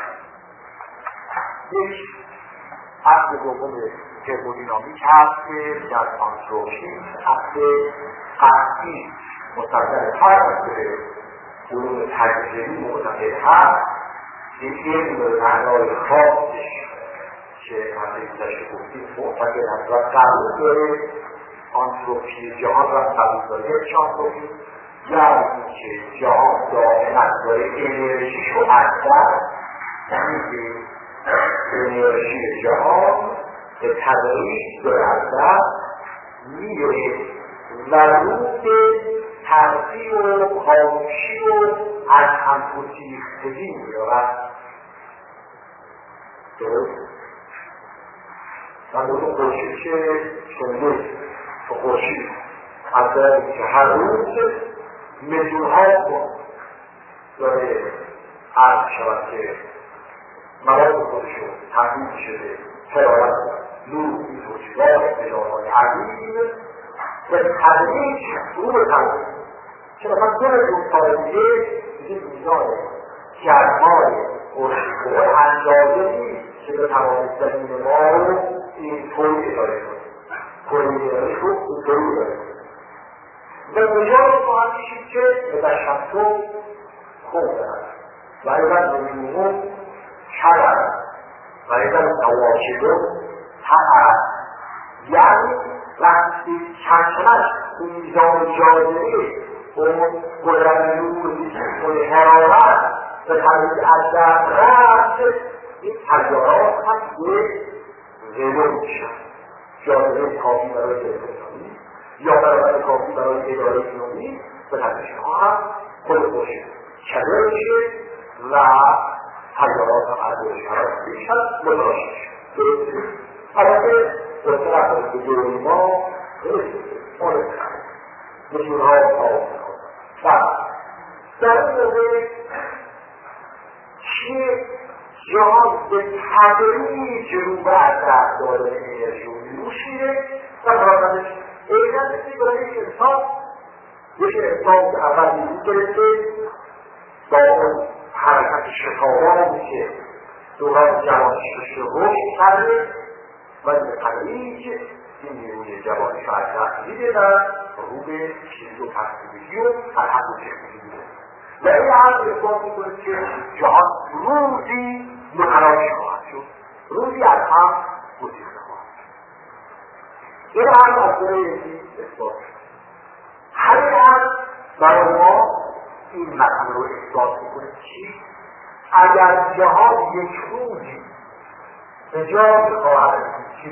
یک اصل دوم ترمودینامیک هست که در آنتروپی اصل قطعی مستقل هر اصل علوم تجربی معتقد هست این علم به معنای خاصش که همه گذشته گفتیم معتقد هست و قبول داره آنتروپی جهان را قبول داره یک آنتروپی یعنی که جهان دائما داره انرژیشو از دست میده انرژی جهان به تدریج داره از دست میره و روز ترقی و خاموشی و از هم گسیختگی میرود درست؟ من دوست خورشید که شنید تو خورشید از داری که هر روز میلیون‌ها کن داره عرض شود که مواد خودشون تحمیل شده حرارت نور این وجودات مدارهای عظیم و تدریج رو به تدریج که مثلا دو سال دیگه میزان گرمای خورشید اندازه نیست که به تمام زمین ما رو این طوری اداره کنه طوری اداره شد این طوری اداره کنه و مجال خواهد میشید که به دشمتو خوب دارد و ایضا زمینون شرد و ایضا نواکدون حقا یعنی وقتی چندش میزان جاذبه اون قدرت نور کنه حرارت به طریق از دست رفت این تجارات هم یک ولو میشن جاذبه کافی برای تلفنی یا برای کافی برای اداره جنوبی به طریق ها هم خود باشه کده میشه و تجارات هم از دورش حرارت میشن مدراش میشن البته بسرعت به دوری ما مورد نشونها در این موقع که جهان به تدریج رو بر دست داره انرژی و نیروش میره و برادرش اینا مثل برای یک انسان که اول نیرو گرفته با اون حرکت شتابانی که دوران جوانش رشد کرده و به تدریج این نیروی جوانش از دست میده و رو به چیز و تحصیلگی و فرحت و تکنیکی میده و این هم احساس میکنه که جهان روزی متلاشی خواهد شد روزی از هم گسیخته خواهد شد این هم از دوره یکی اثبات شد همین هم برای ما این مسئله رو اثبات میکنه چی؟ اگر جهان یک روزی به جای خواهد که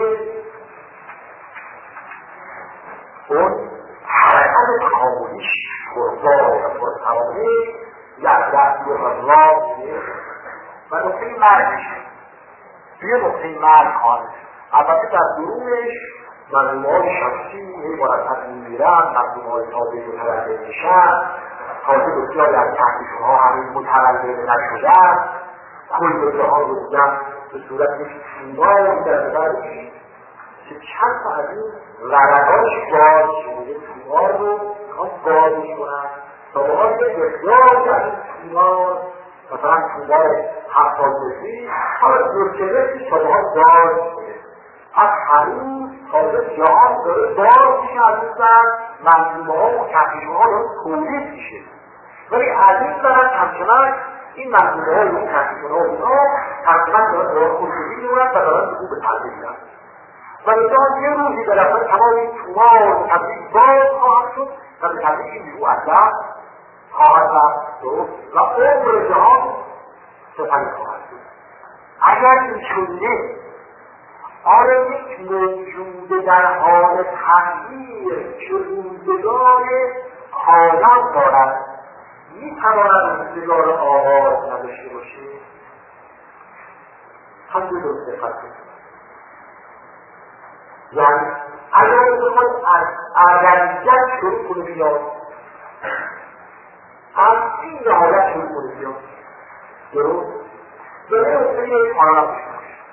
اون حرکت کاملیش پربار و پرتمامه یک دستی و الله و نقطه مرگش توی نقطه مرگ خواهد البته در درونش مردمهای شخصی مرتب میمیرن مردمهای تابع متولد میشن تازه بسیاری از تحقیقها همین متولد نشدن کل جهان رو بودن به صورت یک سیمایی در برش که چند تا از این ورقاش باز شده سیمار رو میخوان بازش کنن تا به حال یک بسیاری از این سیمار مثلا سیمار 70 متری حالا دورکلسی تا به حال باز شده از هنوز تازه جهان داره باز میشه از این سر منظومه ها و تحقیقه ها داره تولید میشه ولی از این سر همچنان این منظومه ها و این تحقیقه ها و اینا همچنان داره خودشویی میمونن و دارن به خوب تلقیه میدن و نظام یه روزی به رفتن تمام این تومار و تبدیل باز خواهد شد و به تبدیل این نیرو از دست خواهد رفت و عمر جهان سپری خواهد شد اگر این چونه آره یک موجود در حال تغییر که روزگار حالات دارد میتواند روزگار آغاز نداشته باشه هم دو دوسته خواهد یعنی اگر بخواد از ارگنیت شروع کنه بیاد از این نهایت شروع کنه بیاد درست داره نقطه پایان بشه.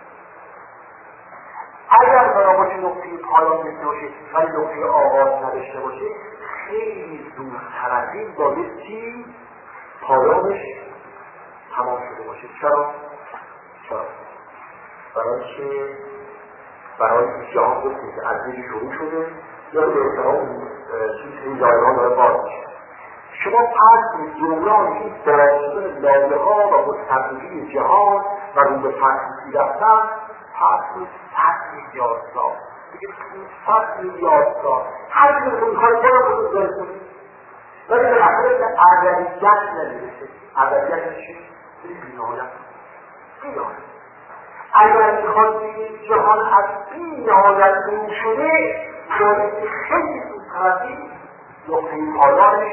اگر برای نقطه پایان داشته باشه ولی نقطه آغاز نداشته باشه خیلی زودتر از این باید چی پایانش تمام شده باشه. چرا؟ برای که جهان گفتیم که از دیگه شروع شده یا به احترام چیزی دایران داره باز میشه. شما پس دوران این درازشدن لایه ها و مستقلی جهان و رو به تحصیلی رفتن پس 100 میلیارد سال دیگه 100 میلیارد سال هر که میخوای خود رو کنید ولی به نظر به ارزیت نمیرسه. ارزیت چی؟ بی‌نهایت. اگر میخواد این جهان از بی‌نهایت دور شده باید خیلی زودتر نقطه پایانش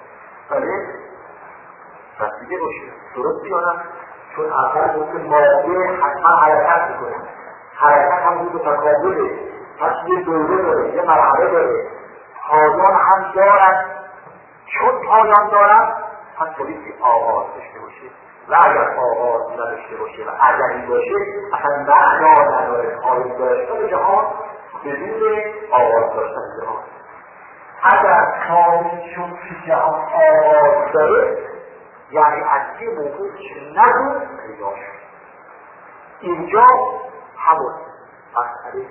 رسیده باشه. درست بیانم چون اول گفته ماده حتما حرکت میکنه. حرکت هم بود تکامله پس یه دوره داره یه مرحله داره پایان هم دارد. چون پایان دارد پس باید آغاز داشته باشه و اگر آغاز نداشته باشه و ازلی باشه اصلا معنا نداره پایان داشتن جهان بدون آغاز داشتن جهان. اگر کامل شد که جهان آغاز داره یعنی از یه موضوع که نبود پیدا شد. اینجا همون مسئله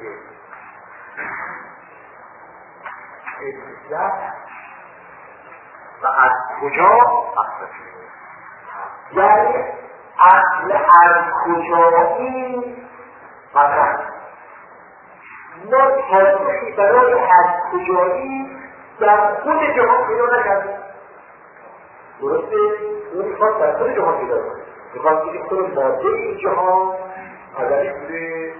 علمیت و از کجا مقصد یعنی اصل از کجایی مثلا ما تاریخی برای از کجایی در خود جهان پیدا نکردیم. درسته؟ اون میخواد در خود جهان پیدا کنه. میخواد که خود ماده این جهان ازش بوده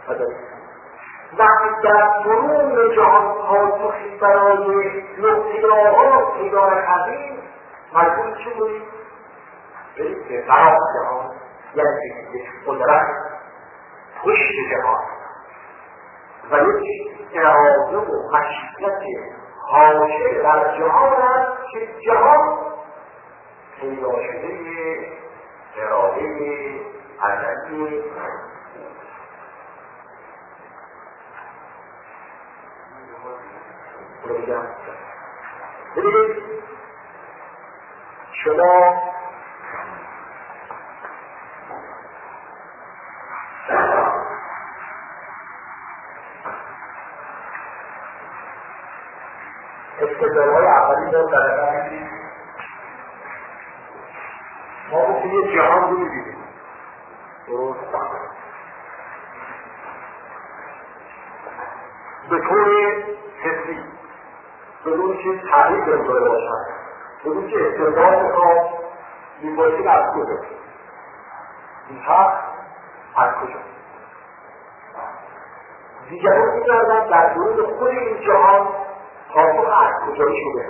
وقتی در درون جهان پاسخی برای نقطه آغاز پیدا نکردیم مجبور چه بودیم؟ بریم به قرار جهان یعنی یک قدرت پشت جهان و یک اراده و مشیت حاصل در جهان است که جهان پیدا شده اراده ازلی ببینید شما استدلال‌های اولی رو در نظر بگیرید. ما گفتیم یه جهان رو می‌بینیم درست به طور حسی بدون که تعریف داشته باشد بدون که استدلال بخواد این باشید از کجا این حق از کجا دیگران می‌گردن در درون خود این جهان پاسخ از کجایی شده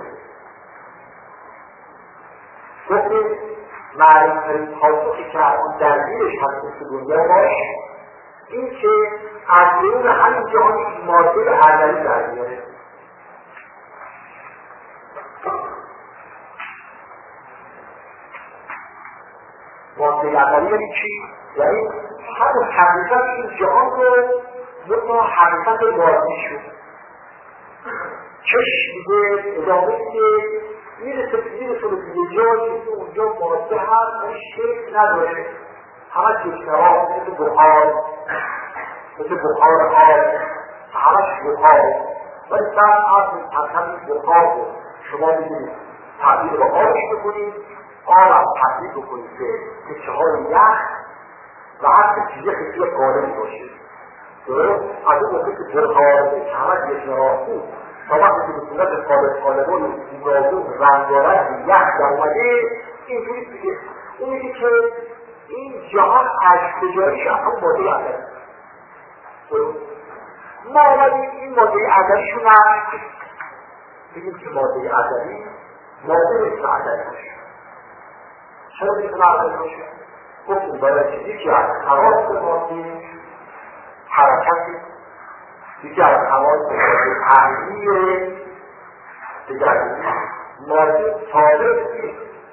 گفتیم معلوم‌ترین پاسخی که الان درگیرش هست که دنیا باش این که از درون همین جهان یک ماده ازلی در میاره. ماده ازلی یعنی چی؟ یعنی همون حقیقت این جهان رو یک حقیقت مادی شد. چشم دیگه ادامه دیگه میرسه به یه جایی که اونجا ماده هست ولی شکل نداره همه جسم‌ها مثل بخار آب همش بخار ولی بعد از ترکیب بخار رو شما می‌بینید تبدیل به آبش بکنید آب هم تبدیل بکنید به تکه‌های یخ و هر چیزی خیلی قالبی باشه درست از اون موقع که بخار که همه جسم‌ها خوب تا وقتی که به صورت قالب‌های گوناگون رنگارنگ یخ در اومده اینجوری دیگه اون میگه که این جهان از کجاییش اصلا ماده ازلی ما آمدیم این ماده ازلیشون رو بگیم که ماده ازلی ماده مثل ازلی باشه. چرا مثل ازلی باشه؟ گفتیم باید چیزی که از حواس ماده حرکتی یکی از حواس ماده تغییر دگرگونی ماده ثابت نیست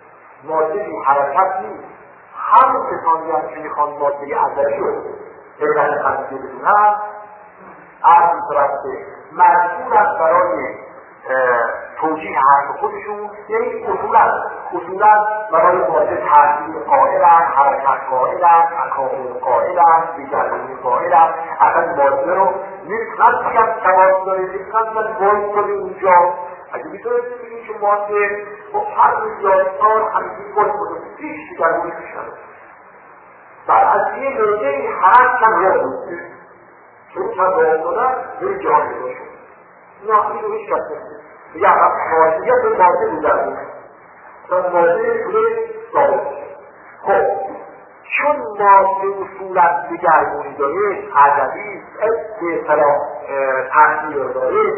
ماده بی حرکت نیست. همون کسانی هم که میخوان ماده ازلی رو غیرت خلقی بدونن از می‌ترسته مجبورن برای توجیه حرف خودشون، یعنی اصولا برای ماده تحصیل قائلن، حرکت قائلن، تکامل قائلن، دیگرگونی قائلن. اصلا ماده رو نمیتونن بگم تماس داره، نمیتونن باید کنه اونجا. اگه میتونه بگیم که ماده با هر زیادتار همینی باید کنه پیش دیگرگونی میشن. بر از یه نوعی هر کم را بوده چون کم را دادن به جانی باشون. نه این رو هیچ کس نمیده. دیگه خاصیت به ماده بودن بود تا ماده توی ثابت بشه. خب چون ماده اصولا دگرگونی داره، ازلی به اصطلاح تغییر داره،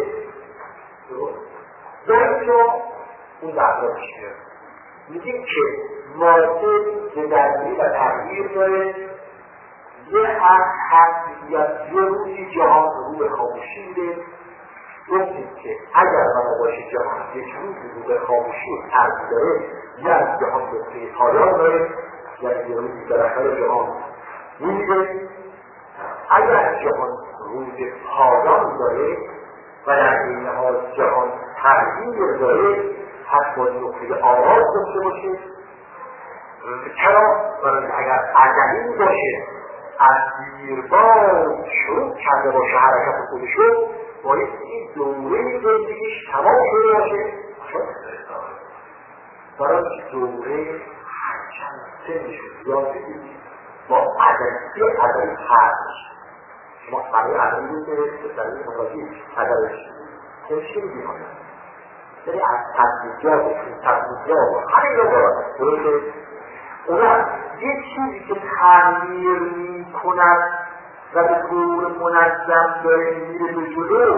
در اینجا اون دعوا میشه. میگیم که ماده دگرگونی و تغییر داره. یه حقیقت یه روزی جهان رو به خاموشی میده. گفتیم که اگر بنا باشه جهان یک روزی رو به خاموشی و تغییر داره، یعنی جهان نقطه پایان داره، یعنی یه روزی بالاخره جهان میمیره. اگر جهان روز پایان داره و در این حال جهان تغییر داره، حتی نقطه آغاز داشته باشه. چرا؟ برای اگر ازلی باشه، از دیربان شروع کرده باشه حرکت خودشو، باید این دوره زندگیش تمام شده باشه. برای دوره هرچند سنشون زیاد بگیرید با ازلی هرش شما برای ازلی رو که بسیاری مراجعی ازلش سنشی رو بیمانه یعنی از تبدیجات و همین رو باید درسته اون یه چیزی که تغییر می کند و به طور منظم داره میره به جلو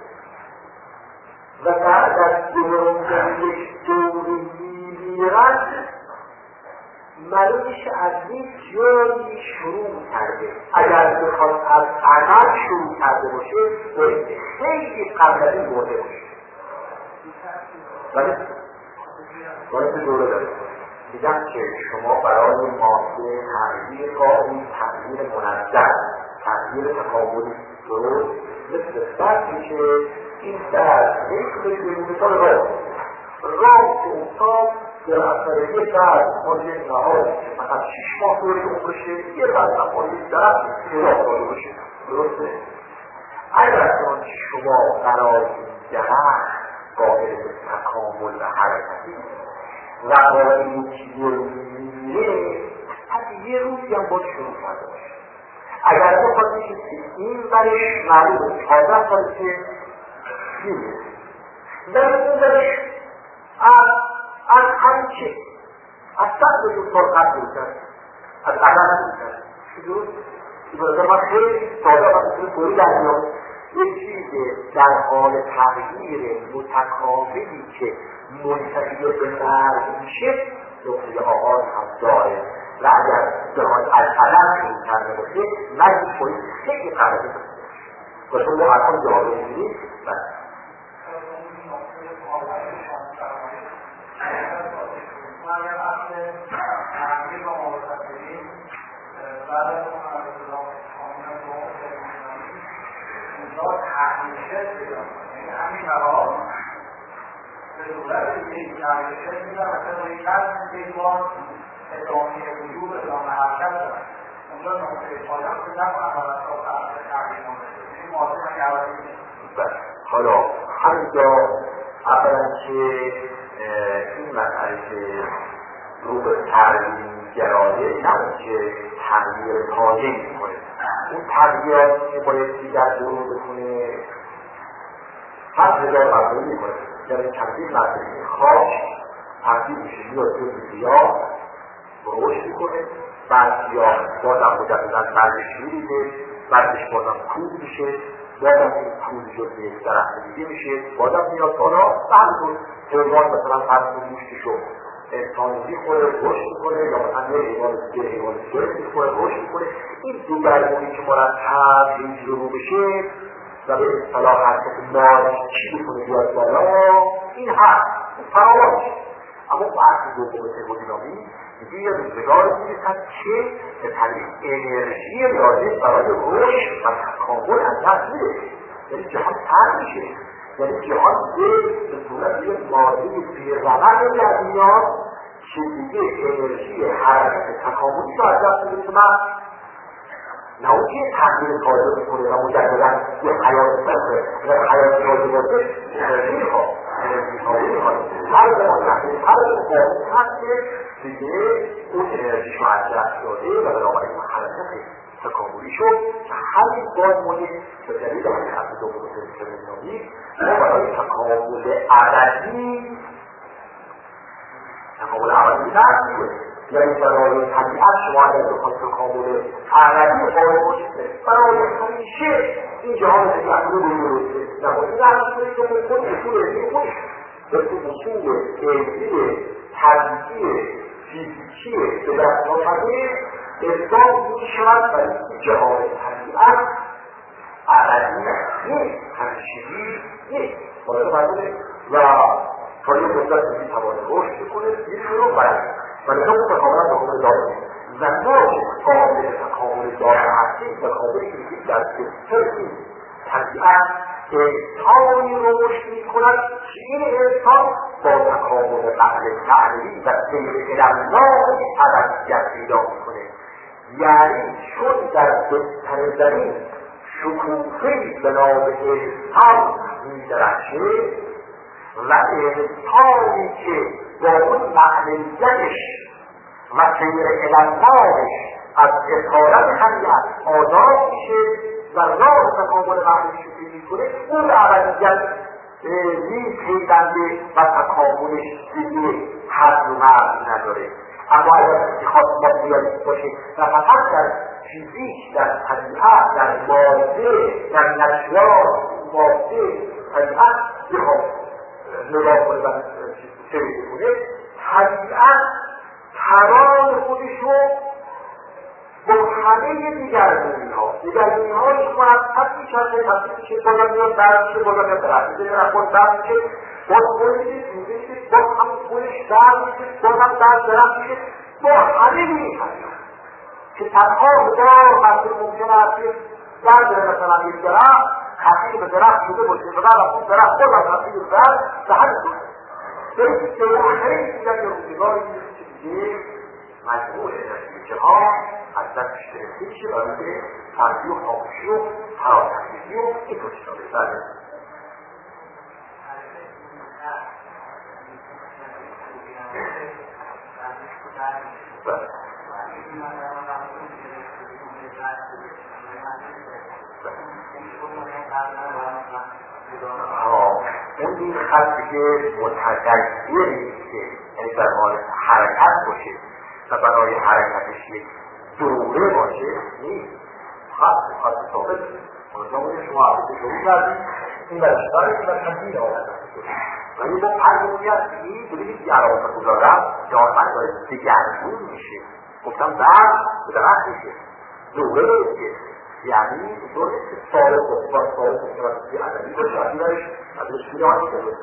و بعد از دوران یک دوری میمیرند، معلومش از یک جایی شروع کرده. اگر بخواد از عمل شروع کرده باشه باید خیلی قبل از این مرده باشه. باید دوره داره. میگم که شما برای ماده تغییر قابلی، تغییر منظم، تغییر تکاملی درست مثل فرقی که این درد نمیتونه به مثال راه که افتاد در اثر یک درد ما یک نهایی که فقط 6 ماه دوری عمرشه یه بعد اما یک درد راه داده باشه. درسته؟ اگر چون شما قرار جهان قابل تکامل و حرکتی و با این چیزی رو میره از یه روزی هم باید شروع کرده باشه. اگر بخواد میشه این برش معلومه 14 سال که میره در اون برش از همیشه از 100 سال قبل بودن از قدم بودن درست؟ که برای من خیلی ساده و مثل گوری در میاد یک چیز در حال تغییر متکاملی که منتهی به مرگ میشه نقطه آغاز هم داره و اگر جهان از عدم شروع کرده باشه مرگش باید خیلی قبلی باشه و شما الان جامعه میبینید همین مواد به صورت یک نرگشه میگم مثلا یک قرد یک بار ادامه وجود ادامه حرکت دارن اونجا نقطه پایان که نکنم اول تا تغییر مونده این ماده من یوالی نیست. حالا همینجا اولا که این مسئله که رو به تغییر گرایه نمون که تغییر تازه میکنه اون تغییراتی که باید دیگر درو بکنه هر هزار مرتبه میکنه یعنی چندین مرتبه خاک تبدیل میشه میاد تو سیاه رشد میکنه بعد سیاه بازم مجددا برگش میریزه بعدش بازم کود میشه بازم این کود شد به یک درخت دیگه میشه بازم میاد بالا بعد حیوان مثلا فرض گوشتشو انسانی میخوره رشد میکنه یا مثلا یه حیوان دیگه میخوره رشد میکنه این دوبرگونی که مرتب این شروع بشه و به اصطلاح حرکت مارش چی بکنه بیاد بالا این هست فراوان میشه اما بحث دوم ترمودینامیک میگه یه روزگاری میرسد که به طریق انرژی لازم برای رشد و تکامل از دست میره، یعنی جهان تر میشه، یعنی جهان به صورت یه ماده بی‌رمق در میاد که دیگه انرژی حرکت تکاملی رو از دست میده. من نه اون که تغییر تازه میکنه و مجددا یه حیات بسه و حیات تازه باشه انرژی میخواد، انرژی تازه میخواد. هر زمان تغییر هر زمان هست که دیگه اون انرژیش رو از دست داده و بنابراین اون حرکت تکاملی شد که همین باز مونه به دلیل همین حرف دوم ترمودینامیک ما برای تکامل ابدی نرد میکنه. یعنی برای طبیعت شما اگر بخواید تکامل ابدی قائل باشید برای همیشه این جهان طبیعت رو درسته نباید نرد کنید که ممکن اصول علمی خودش مثل اصول علمی طبیعی فیزیکی به دست آمده اثبات میشود برای جهان طبیعت ابدی نیست، همیشگی نیست. و تا یه مدت میتوانه رشد بکنه یه شروع برد ولی اون تکامل تکامل داره و نوع قابل تکامل داره هستی تکاملی که میگید در بهتر این طبیعت انسانی رشد میکند که این انسان با تکامل قبل تعلیمی و سیر علمنای ابدیت پیدا میکنه. یعنی چون در بهتر زمین شکوفه‌ای به نام انسان میدرخشه و انسانی که با اون معنویتش و سیر علمنایش از اصالت طبیعت آزاد میشه و راه تکامل معنویش رو پیدا میکنه، اون به ابدیت میپیونده و تکاملش دیگه حد و مرز نداره. اما اگر میخواد مادیالیست باشه و فقط در فیزیک، در طبیعت، در ماده، در نشریات ماده طبیعت بخواد نگاه کنه و چه بکنه، طبیعت تمام خودش رو با همه دیگرگونی‌هاش مرتب می‌شده، تبدیل میشه، بازم میاد درد میشه، بازم میاد درد میشه، درد درد میشه، باز خودش میشه، باز هم خودش درد میشه، بازم درد میشه، با همه می‌شده که تنها هزار مسئول ممکن است که درد مثلا یک درخت تبدیل به درخت شده باشه و بعد اون درخت بازم تبدیل به درد به همین کنه. برید که آخرین دیگر یه روزگاری میشه که دیگه مجموع انرژی جهان از دستش گرفته میشه برای تربیت و خاموشی و فراتحصیلی و این طور چیزا بهتره. اون این خطی که متغیر نیست که یعنی در حال حرکت باشه و برای حرکتش یک دوره باشه نیست، خط ثابت منظمون شما عبده شروع کردیم این برشتر این و تنبیل آمده ولی با پرمونیت این بودیم که علاقه گذارم جانمند داره دگرگون میشه. گفتم به درخت میشه دوره میشه، یعنی اینطور نیست که سال گفتان سال گفتان که عدمی باشه ازش بیان شده.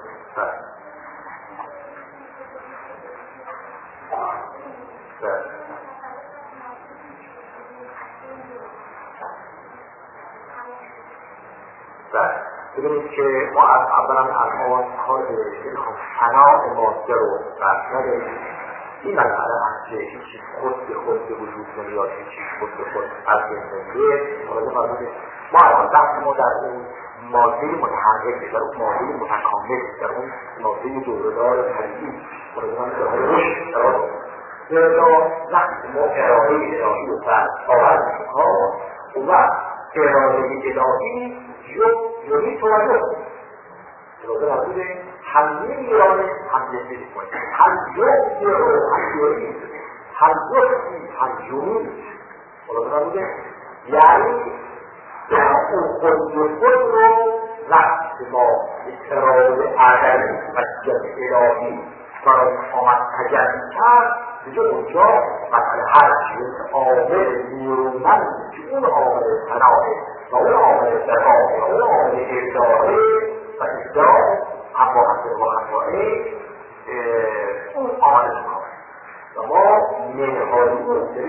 ببینید که ما از الان کار به فناء ماده رو بحث نداریم. این مسئله هست که هیچ چیز خود به خود به وجود نمیاد، هیچ چیز خود به خود از بین نمیره. ما الان بحث ما در اون ماده متحرک، در اون ماده متکامل، در اون ماده دوردار طبیعی وقتی ما اراده الهی رو در آوردیم اون وقت اراده الهی یونی توجه اراده مطلوبه هم میرانه هم نمیده کنید، هم یونی رو هم یونی، هم یونی هم یونی اراده مطلوبه، یعنی اون خود رو وقتی ما اراده عدمی مسئله الهی برای آمد تجربی کرد دیگه اونجا مسئله هر چیز عامل نیرومند که اون عامل صناعه و اون عامل صناعه و اون عامل اداره و اداره همه و همه اون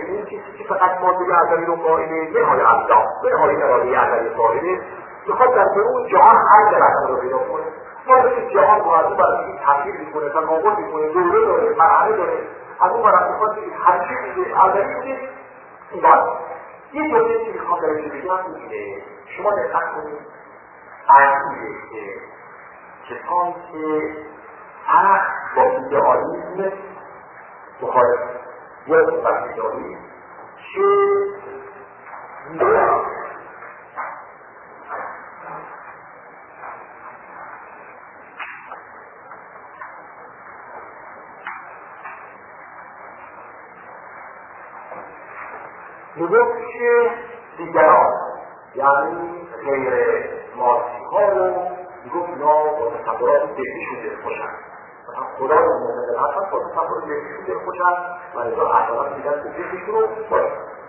این کسی که فقط ماده ازلی رو قائله نهای الله نهای اراده ازلی قائله میخواد در اون جهان هر درسته رو پیدا کنه. ما این جهان معرض برای این تغییر میکنه، تناقض میکنه، دوره داره، مرحله داره. از اون برای میخواد هر چیزی ازلی که این باید یه توضیحی که میخوام در اینجا بگم اینه. شما دقت کنید فرقیه که کسانی که فرق با ایدئالیسم مخالف یا با ایدئالیسم چه میدونم میگفت که دیگران یعنی غیر مارسی ها رو میگفت اینا با تصورات ذهنیشون دلخوشن. مثلا خدا رو مومن هستن با تصور ذهنیشون دلخوشن و لذا احیانا میگن به ذهنشون رو باید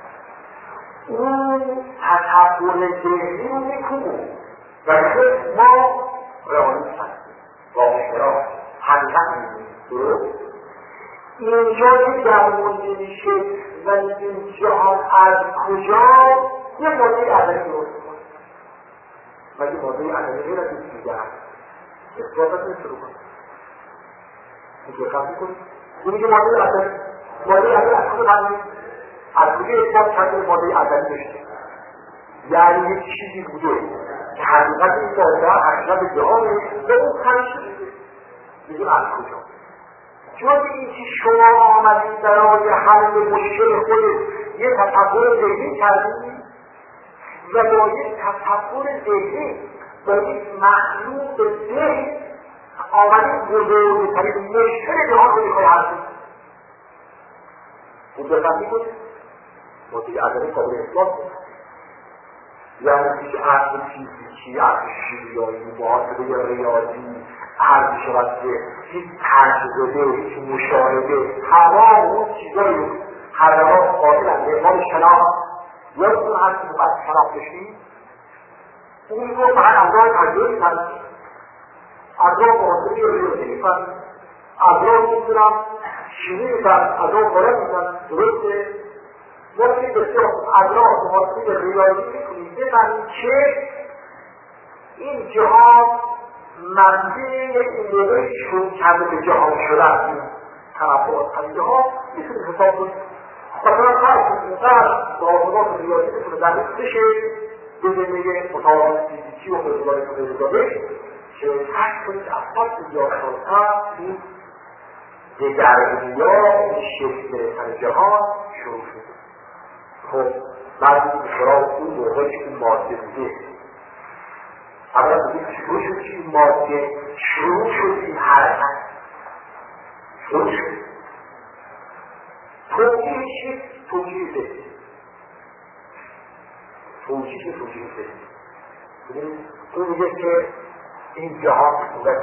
اون تصور ذهنی رو میکنه و میگه ما رئالیست هستیم واقع‌گرا حقیقت می‌بینیم. درست اینجا که در مورد میشه و این جهان از کجا یه ماده ازلی درست کنه و یه ماده ازلی غیر از این دیگه هست اصلاحات نشروع کنه اینجا کم میکنه اونی که ماده ازلی از کجا برمید از کجا اثبات کرده ماده ازلی داشته یعنی یک چیزی بوده که حقیقت این ماده حقیقت جهانه و اون همیشه میگه از کجا چون اینکه شما آمدید برای حل مشکل خودت یه تصور ذهنی کردید و با یک تصور ذهنی با یک مخلوق ذهن آمدید بزرگترین مشکل جهان رو میخوای حل کنید. اون دقت میکنید ماده ازلی قابل اثبات یعنی که اصل فیزیکی، اصل شیمیایی، محاسبه ریاضی عرض شود که هیچ تجربه، هیچ مشاهده تمام اون چیزایی رو هر دقیقا قابل از اعمال شناخت یا اون هر چیز رو باید شناخت بشید اون رو فقط از راه تجربه می‌فهمید از راه محاسبه ریاضی می‌فهمید از راه می‌تونم شیمی می‌فهمید از راه قرآن می‌فهمید. درسته؟ وقتی بسیار از راه محاسبه ریاضی می‌کنید بفهمید که این جهان منبع این موقعی شروع کرده به جهان شدن این تنفعات پدیده ها میتونید حساب کنید. مثلا فرض کنید اینقدر راهنمای ریاضی میتونه دقیق بشه به زمینه مطالعات فیزیکی و فیزیکالی که فرض کنید از پس زیاد سال‌تر این دگرگونی‌ها این شکل گرفتن جهان شروع شده. خب بعد به سراغ اون موقعی که اون ماده بوده اولا بودیم شروع شد که این ماده شروع شد این حرکت شروع شد توجیه چیست؟ توجیه ذهنی توجیه ذهنی اون میگه که این جهان صورت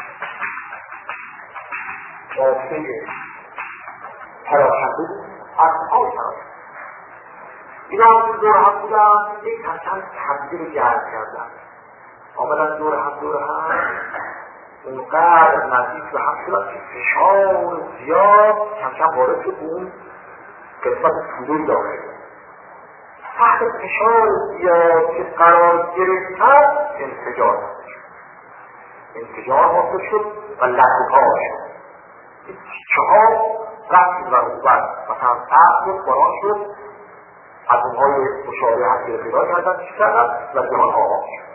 ماده پراکنده بود از آن پراکنده اینا هم دور هم بودن یک کمچند تبدیل رو گرد کردن آمدن دور هم اونقدر نزدیک به هم شدن که فشار زیاد کم وارد شد اون قسمت طولوی داخل تحت فشار زیاد که قرار گرفتن انفجار حاصل شد و لرزه‌ها شد این تیکه‌ها رفت و روبر مثلا فرق شد باران شد اتم‌های مشابه هم پیدا کردن چی کردن و جهان آغاز شد.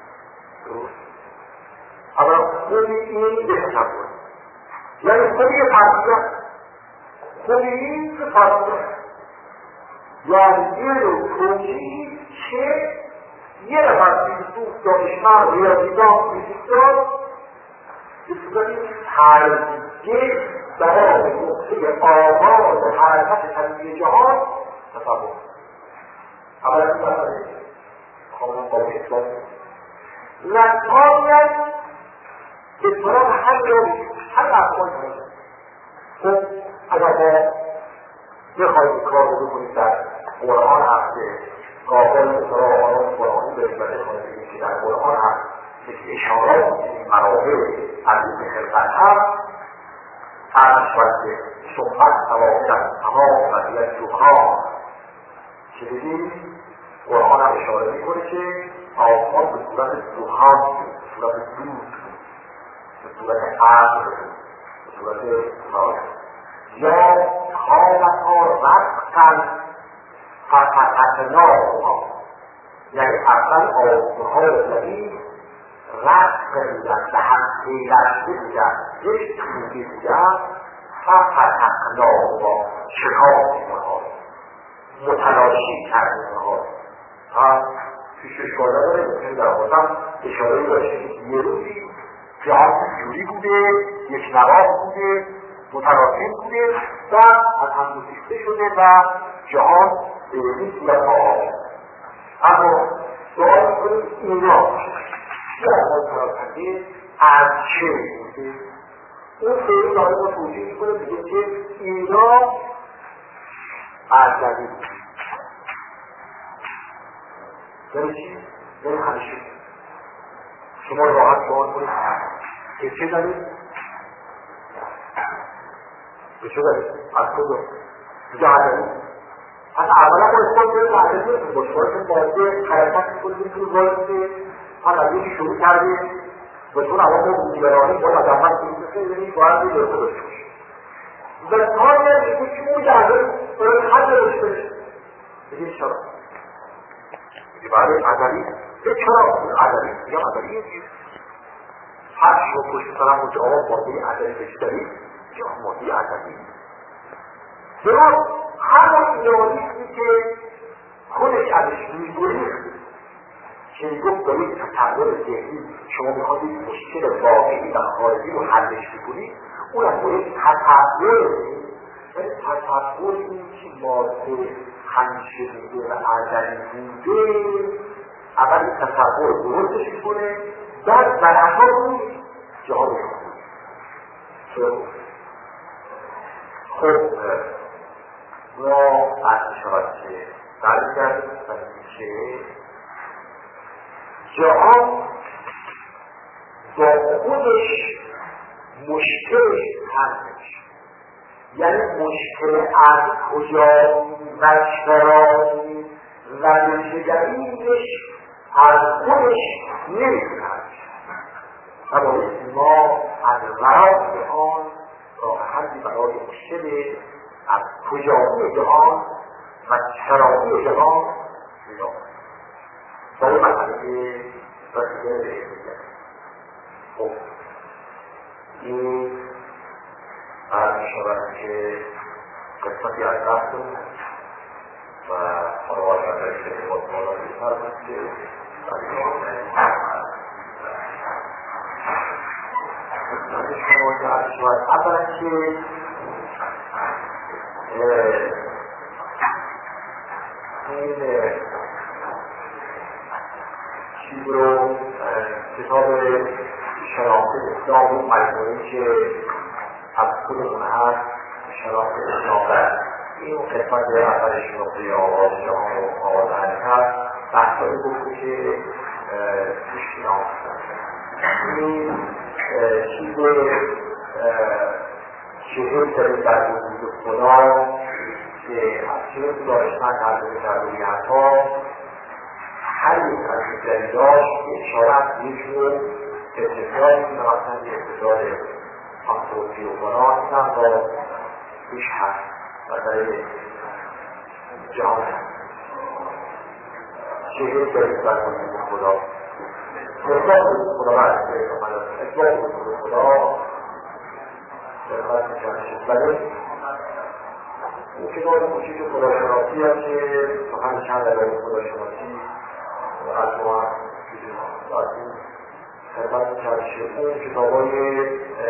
اولا خوبی این بهتر بود یعنی خوبی فرصیت خوبی این که فرصیت یعنی یه رو توجیهی که یه نفر فیلسوف دانشمند ریاضیدان فیزیکدان به صورت ترجیح برای نقطه آغاز حرکت طبیعی جهان تصور اولا این برای خانم قابل اطلاع نتایج به طرف هر جایی هر افکار کنید. خب اگر ما بخواهید کار رو بکنید در قرآن هست که قابل به طرف آنان قرآنی برید و بخواهید که در قرآن هست که اشارات این مراحل از این خلقت هست عرض شود که صحبت تواضع از تمام قضیت جوها که ببین قرآن هم اشاره میکنه که آسمان به صورت جوها بود، به صورت دود، به صورت ابر، به صورت نار یا کامتا رفقا فتحتناها، یعنی اول آسمانها زمین رفق بودن، به هم پیوسته بودن، یک توضیح بودن، فتحتناها شکاف اونها، متلاشی کردن اونها. پیش اشاره داره میتونیم در آدم اشاره داشته که یه روزی جهان جوری بوده، یک نواز بوده، متلاطم بوده و از هم گسیخته شده و جهان به این صورت آغاز. اما سوال کنیم اینا جهان پراکنده از چه بوده؟ اون خیلی داره ما توجیه میکنه بگه که اینا ازلی بوده. یعنی چی؟ یعنی همیشه شما راحت سوال کنید که چه دارید؟ به چه دارید؟ از کدوم؟ دیگه عددی از اولا ما اثبات کنید که عددی هستیم باشوار که بازده حرکت میکنید که بازده هم از یکی شروع کردیم و چون عوام لیبرانی باید از اول کنید که یعنی باید یه درسته داشته باشید و تا یه که اون جهده باید حد داشته باشید بگید چرا؟ بله عدلی چرا عدلی؟ میگم عدلیه چیز هر چی رو پشت سرم و جواب ماده عدلی بشتری یا ماده عدلی درست همون ایرانیستی که خودش ازش میگوید که میگفت با یک تطور ذهنی شما میخواهید مشکل واقعی و خارجی رو حلش بکنید اون از با یک تطور تصور این که ماده همیشه بوده و ازلی بوده اول این تصور درستش میکنه بعد در اثر اون جهان میکنه. خب ما از شود که برگردیم و که جهان با خودش مشکلش هستش، یعنی مشکل از کجا و چرا و نشدنیش از خودش نمی‌کند و باید ما از ورای آن راه حلی برای مشکل از کجایی جهان و چرایی جهان می‌یابیم. با این مسئله رسیده به دیگر. خب این عرض می‌شود که قسمتی از رفتم و حالا شده که مطمئنه بیشتر بود که شما که عرض شود اولا که این چیز رو کتاب شناخت اسلام و مجموعی که از خودمون هست شناخت اسلام این قسمت اول شناخت آغاز جهان و آغاز حرکت بحثایی گفته که توش شناختن این چیز چهل ساله در وجود خدا که از چهل داشتن ترجمه کرده ها هر یک از این جدیداش اشارت یک رو اتفاقی که مثلا یه اتفاق همطوری و خدا این هم با توش هست برای جهان چهل ساله در وجود خدا اطلاق وجود خدا را اطلاق وجود خدا خدمت میکنه ولی این کتاب کوچیک خداشناسی هم که سخن چند علاوه خداشناسی از ما از این خدمت میکنه اون کتابای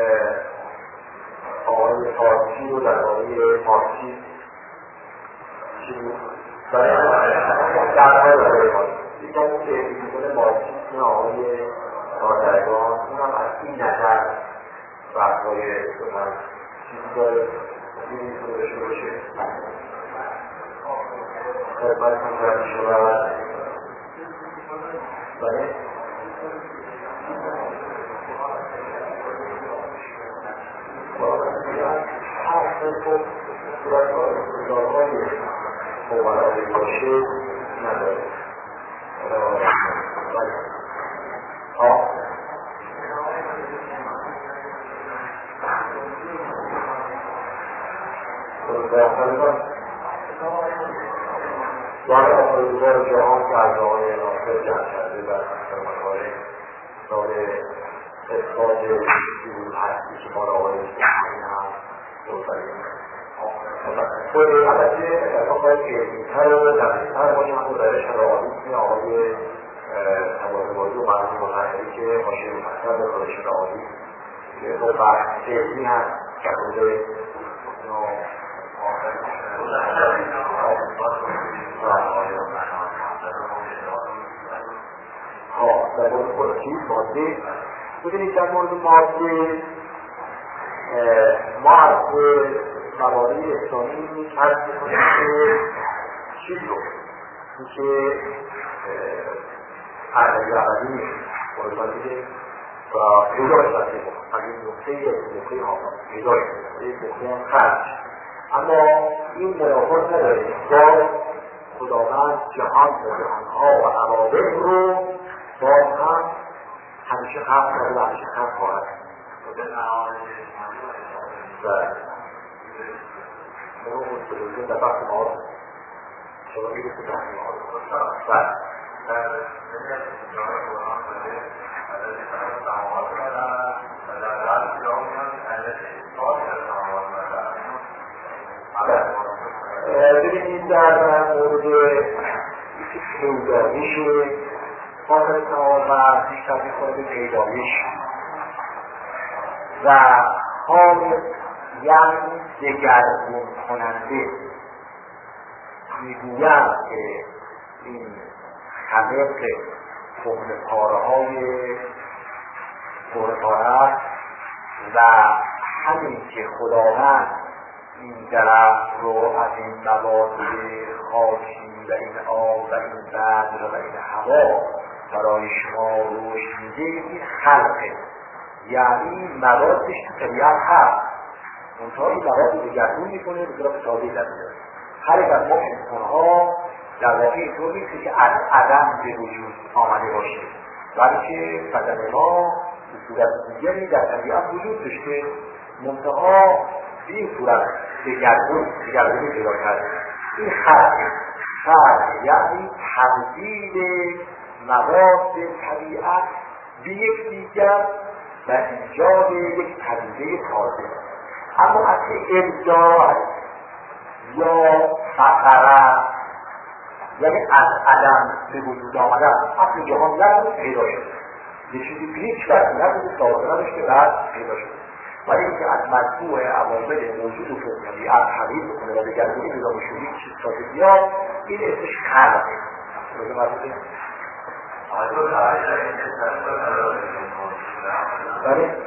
آقای فارسی و درباره فارسی چی بود؟ درباره فارسی یکم اون که میکنه مارکسیسم آقای نادرگان اونم از این نظر بحثای من چیزی داره این میتونه بشه باشه خدمت هم جمعی شود بله صورتهای مبارزه باشه نداره. در آخرگزار جهان که از آقای ناصر جمع کرده و مکاره دار اثبات شروع هستی که ما را آقای این هم دوستاییم خود البته اتفاقات پیدیتر و دقیقتر باشن و درش رعالیسم آقای تمازبازی و مرحوم مطهری که حاشیه مفصل به کارش رعالی که خب بحث فعلی هست که اونجای در مورد خود چیز ماده بودنید در مورد ماده ما از مواده اسلامی کسب کنیم که چیز رو که عرضی عرضی میشه مورد و پیداش بسته بود همین نقطه یک نقطه ها پیداش یک نقطه هم خرج اما این منافات نداره باز خداوند جهان و جهانها و عوامل رو باز هم همیشه خلق کرده و همیشه خلق خواهد و در بحث ما شما میگه که بحث ما ببینید در مورد پیدایش خاطر تعال و بیشتر می‌کنه به پیدایش و حال یعنی دگرگون کننده میگویم که این خلق کهنه پاره‌های کهنه پاره و همین که خداوند این درخت رو از این مواد خاکی و این آب و این بدر و این هوا برای شما رشد میده این خلقه یعنی موادش تو طبیعت هست منتها این مواد دگرگون میکنه به طرف تازه‌ای در میاره هر یک از ما انسان‌ها در واقع اینطور نیست که از عدم به وجود آمده باشه بلکه بدن ما به صورت دیگری در طبیعت وجود داشته منتها به این صورت دگرگونی پیدا کرده این خلق یعنی تبدیل مواد طبیعت به یک دیگر و ایجاد یک پدیده تازه اما از ابداع یا فقره یعنی از عدم به وجود آمدن اصل جهان نبود پیدا شده یه چیزی به هیچ وجه نبود سازه نداشته بعد پیدا شده ولی اینکه از مجموع عوامل موجود و فوقیانی از تغییر بکنه و دگرگونی پیدا بشه یک چیز تازه بیاد این اسمش خلقه روزه مربوطه بله؟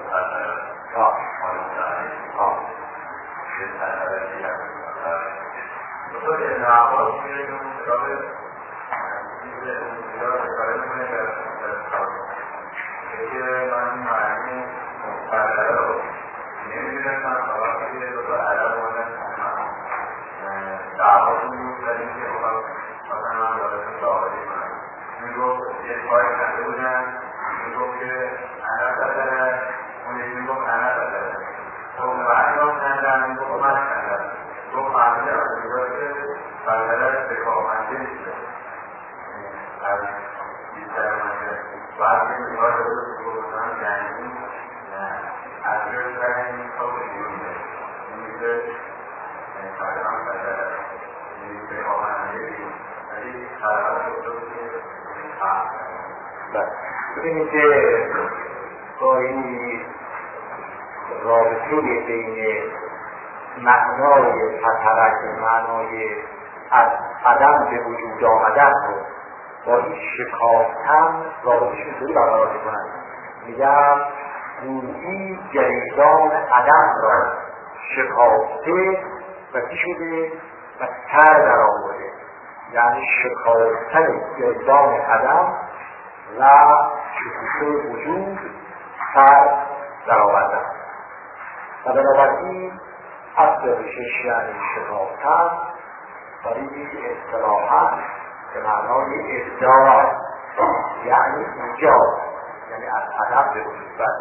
ببینید که گاهی رابطه بین معنای فترک معنای از عدم به وجود آمدن رو با این شکافتن رابطه‌شون اینطوری برقرار می‌کنن میگم گویی گریزان عدم را شکافته و چی شده و تر در آورده یعنی شکافتن گریزان عدم و شکوفه وجود سر در آوردن و بنابراین اصل ریشش یعنی شکافتن، ولی اصطلاحاً به معنای ابداع یعنی ایجاد، یعنی از عدم به وجود بر.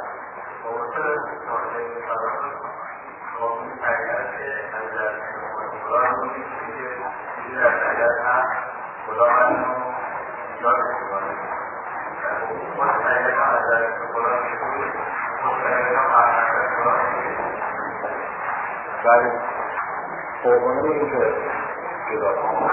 ولی قربانه این که جدا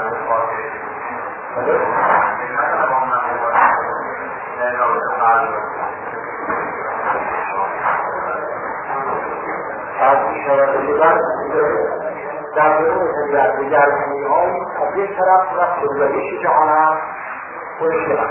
از اشارت دیگر در درون دگرگونی های از یک طرف و سرگریش جهان هم خودش دارد.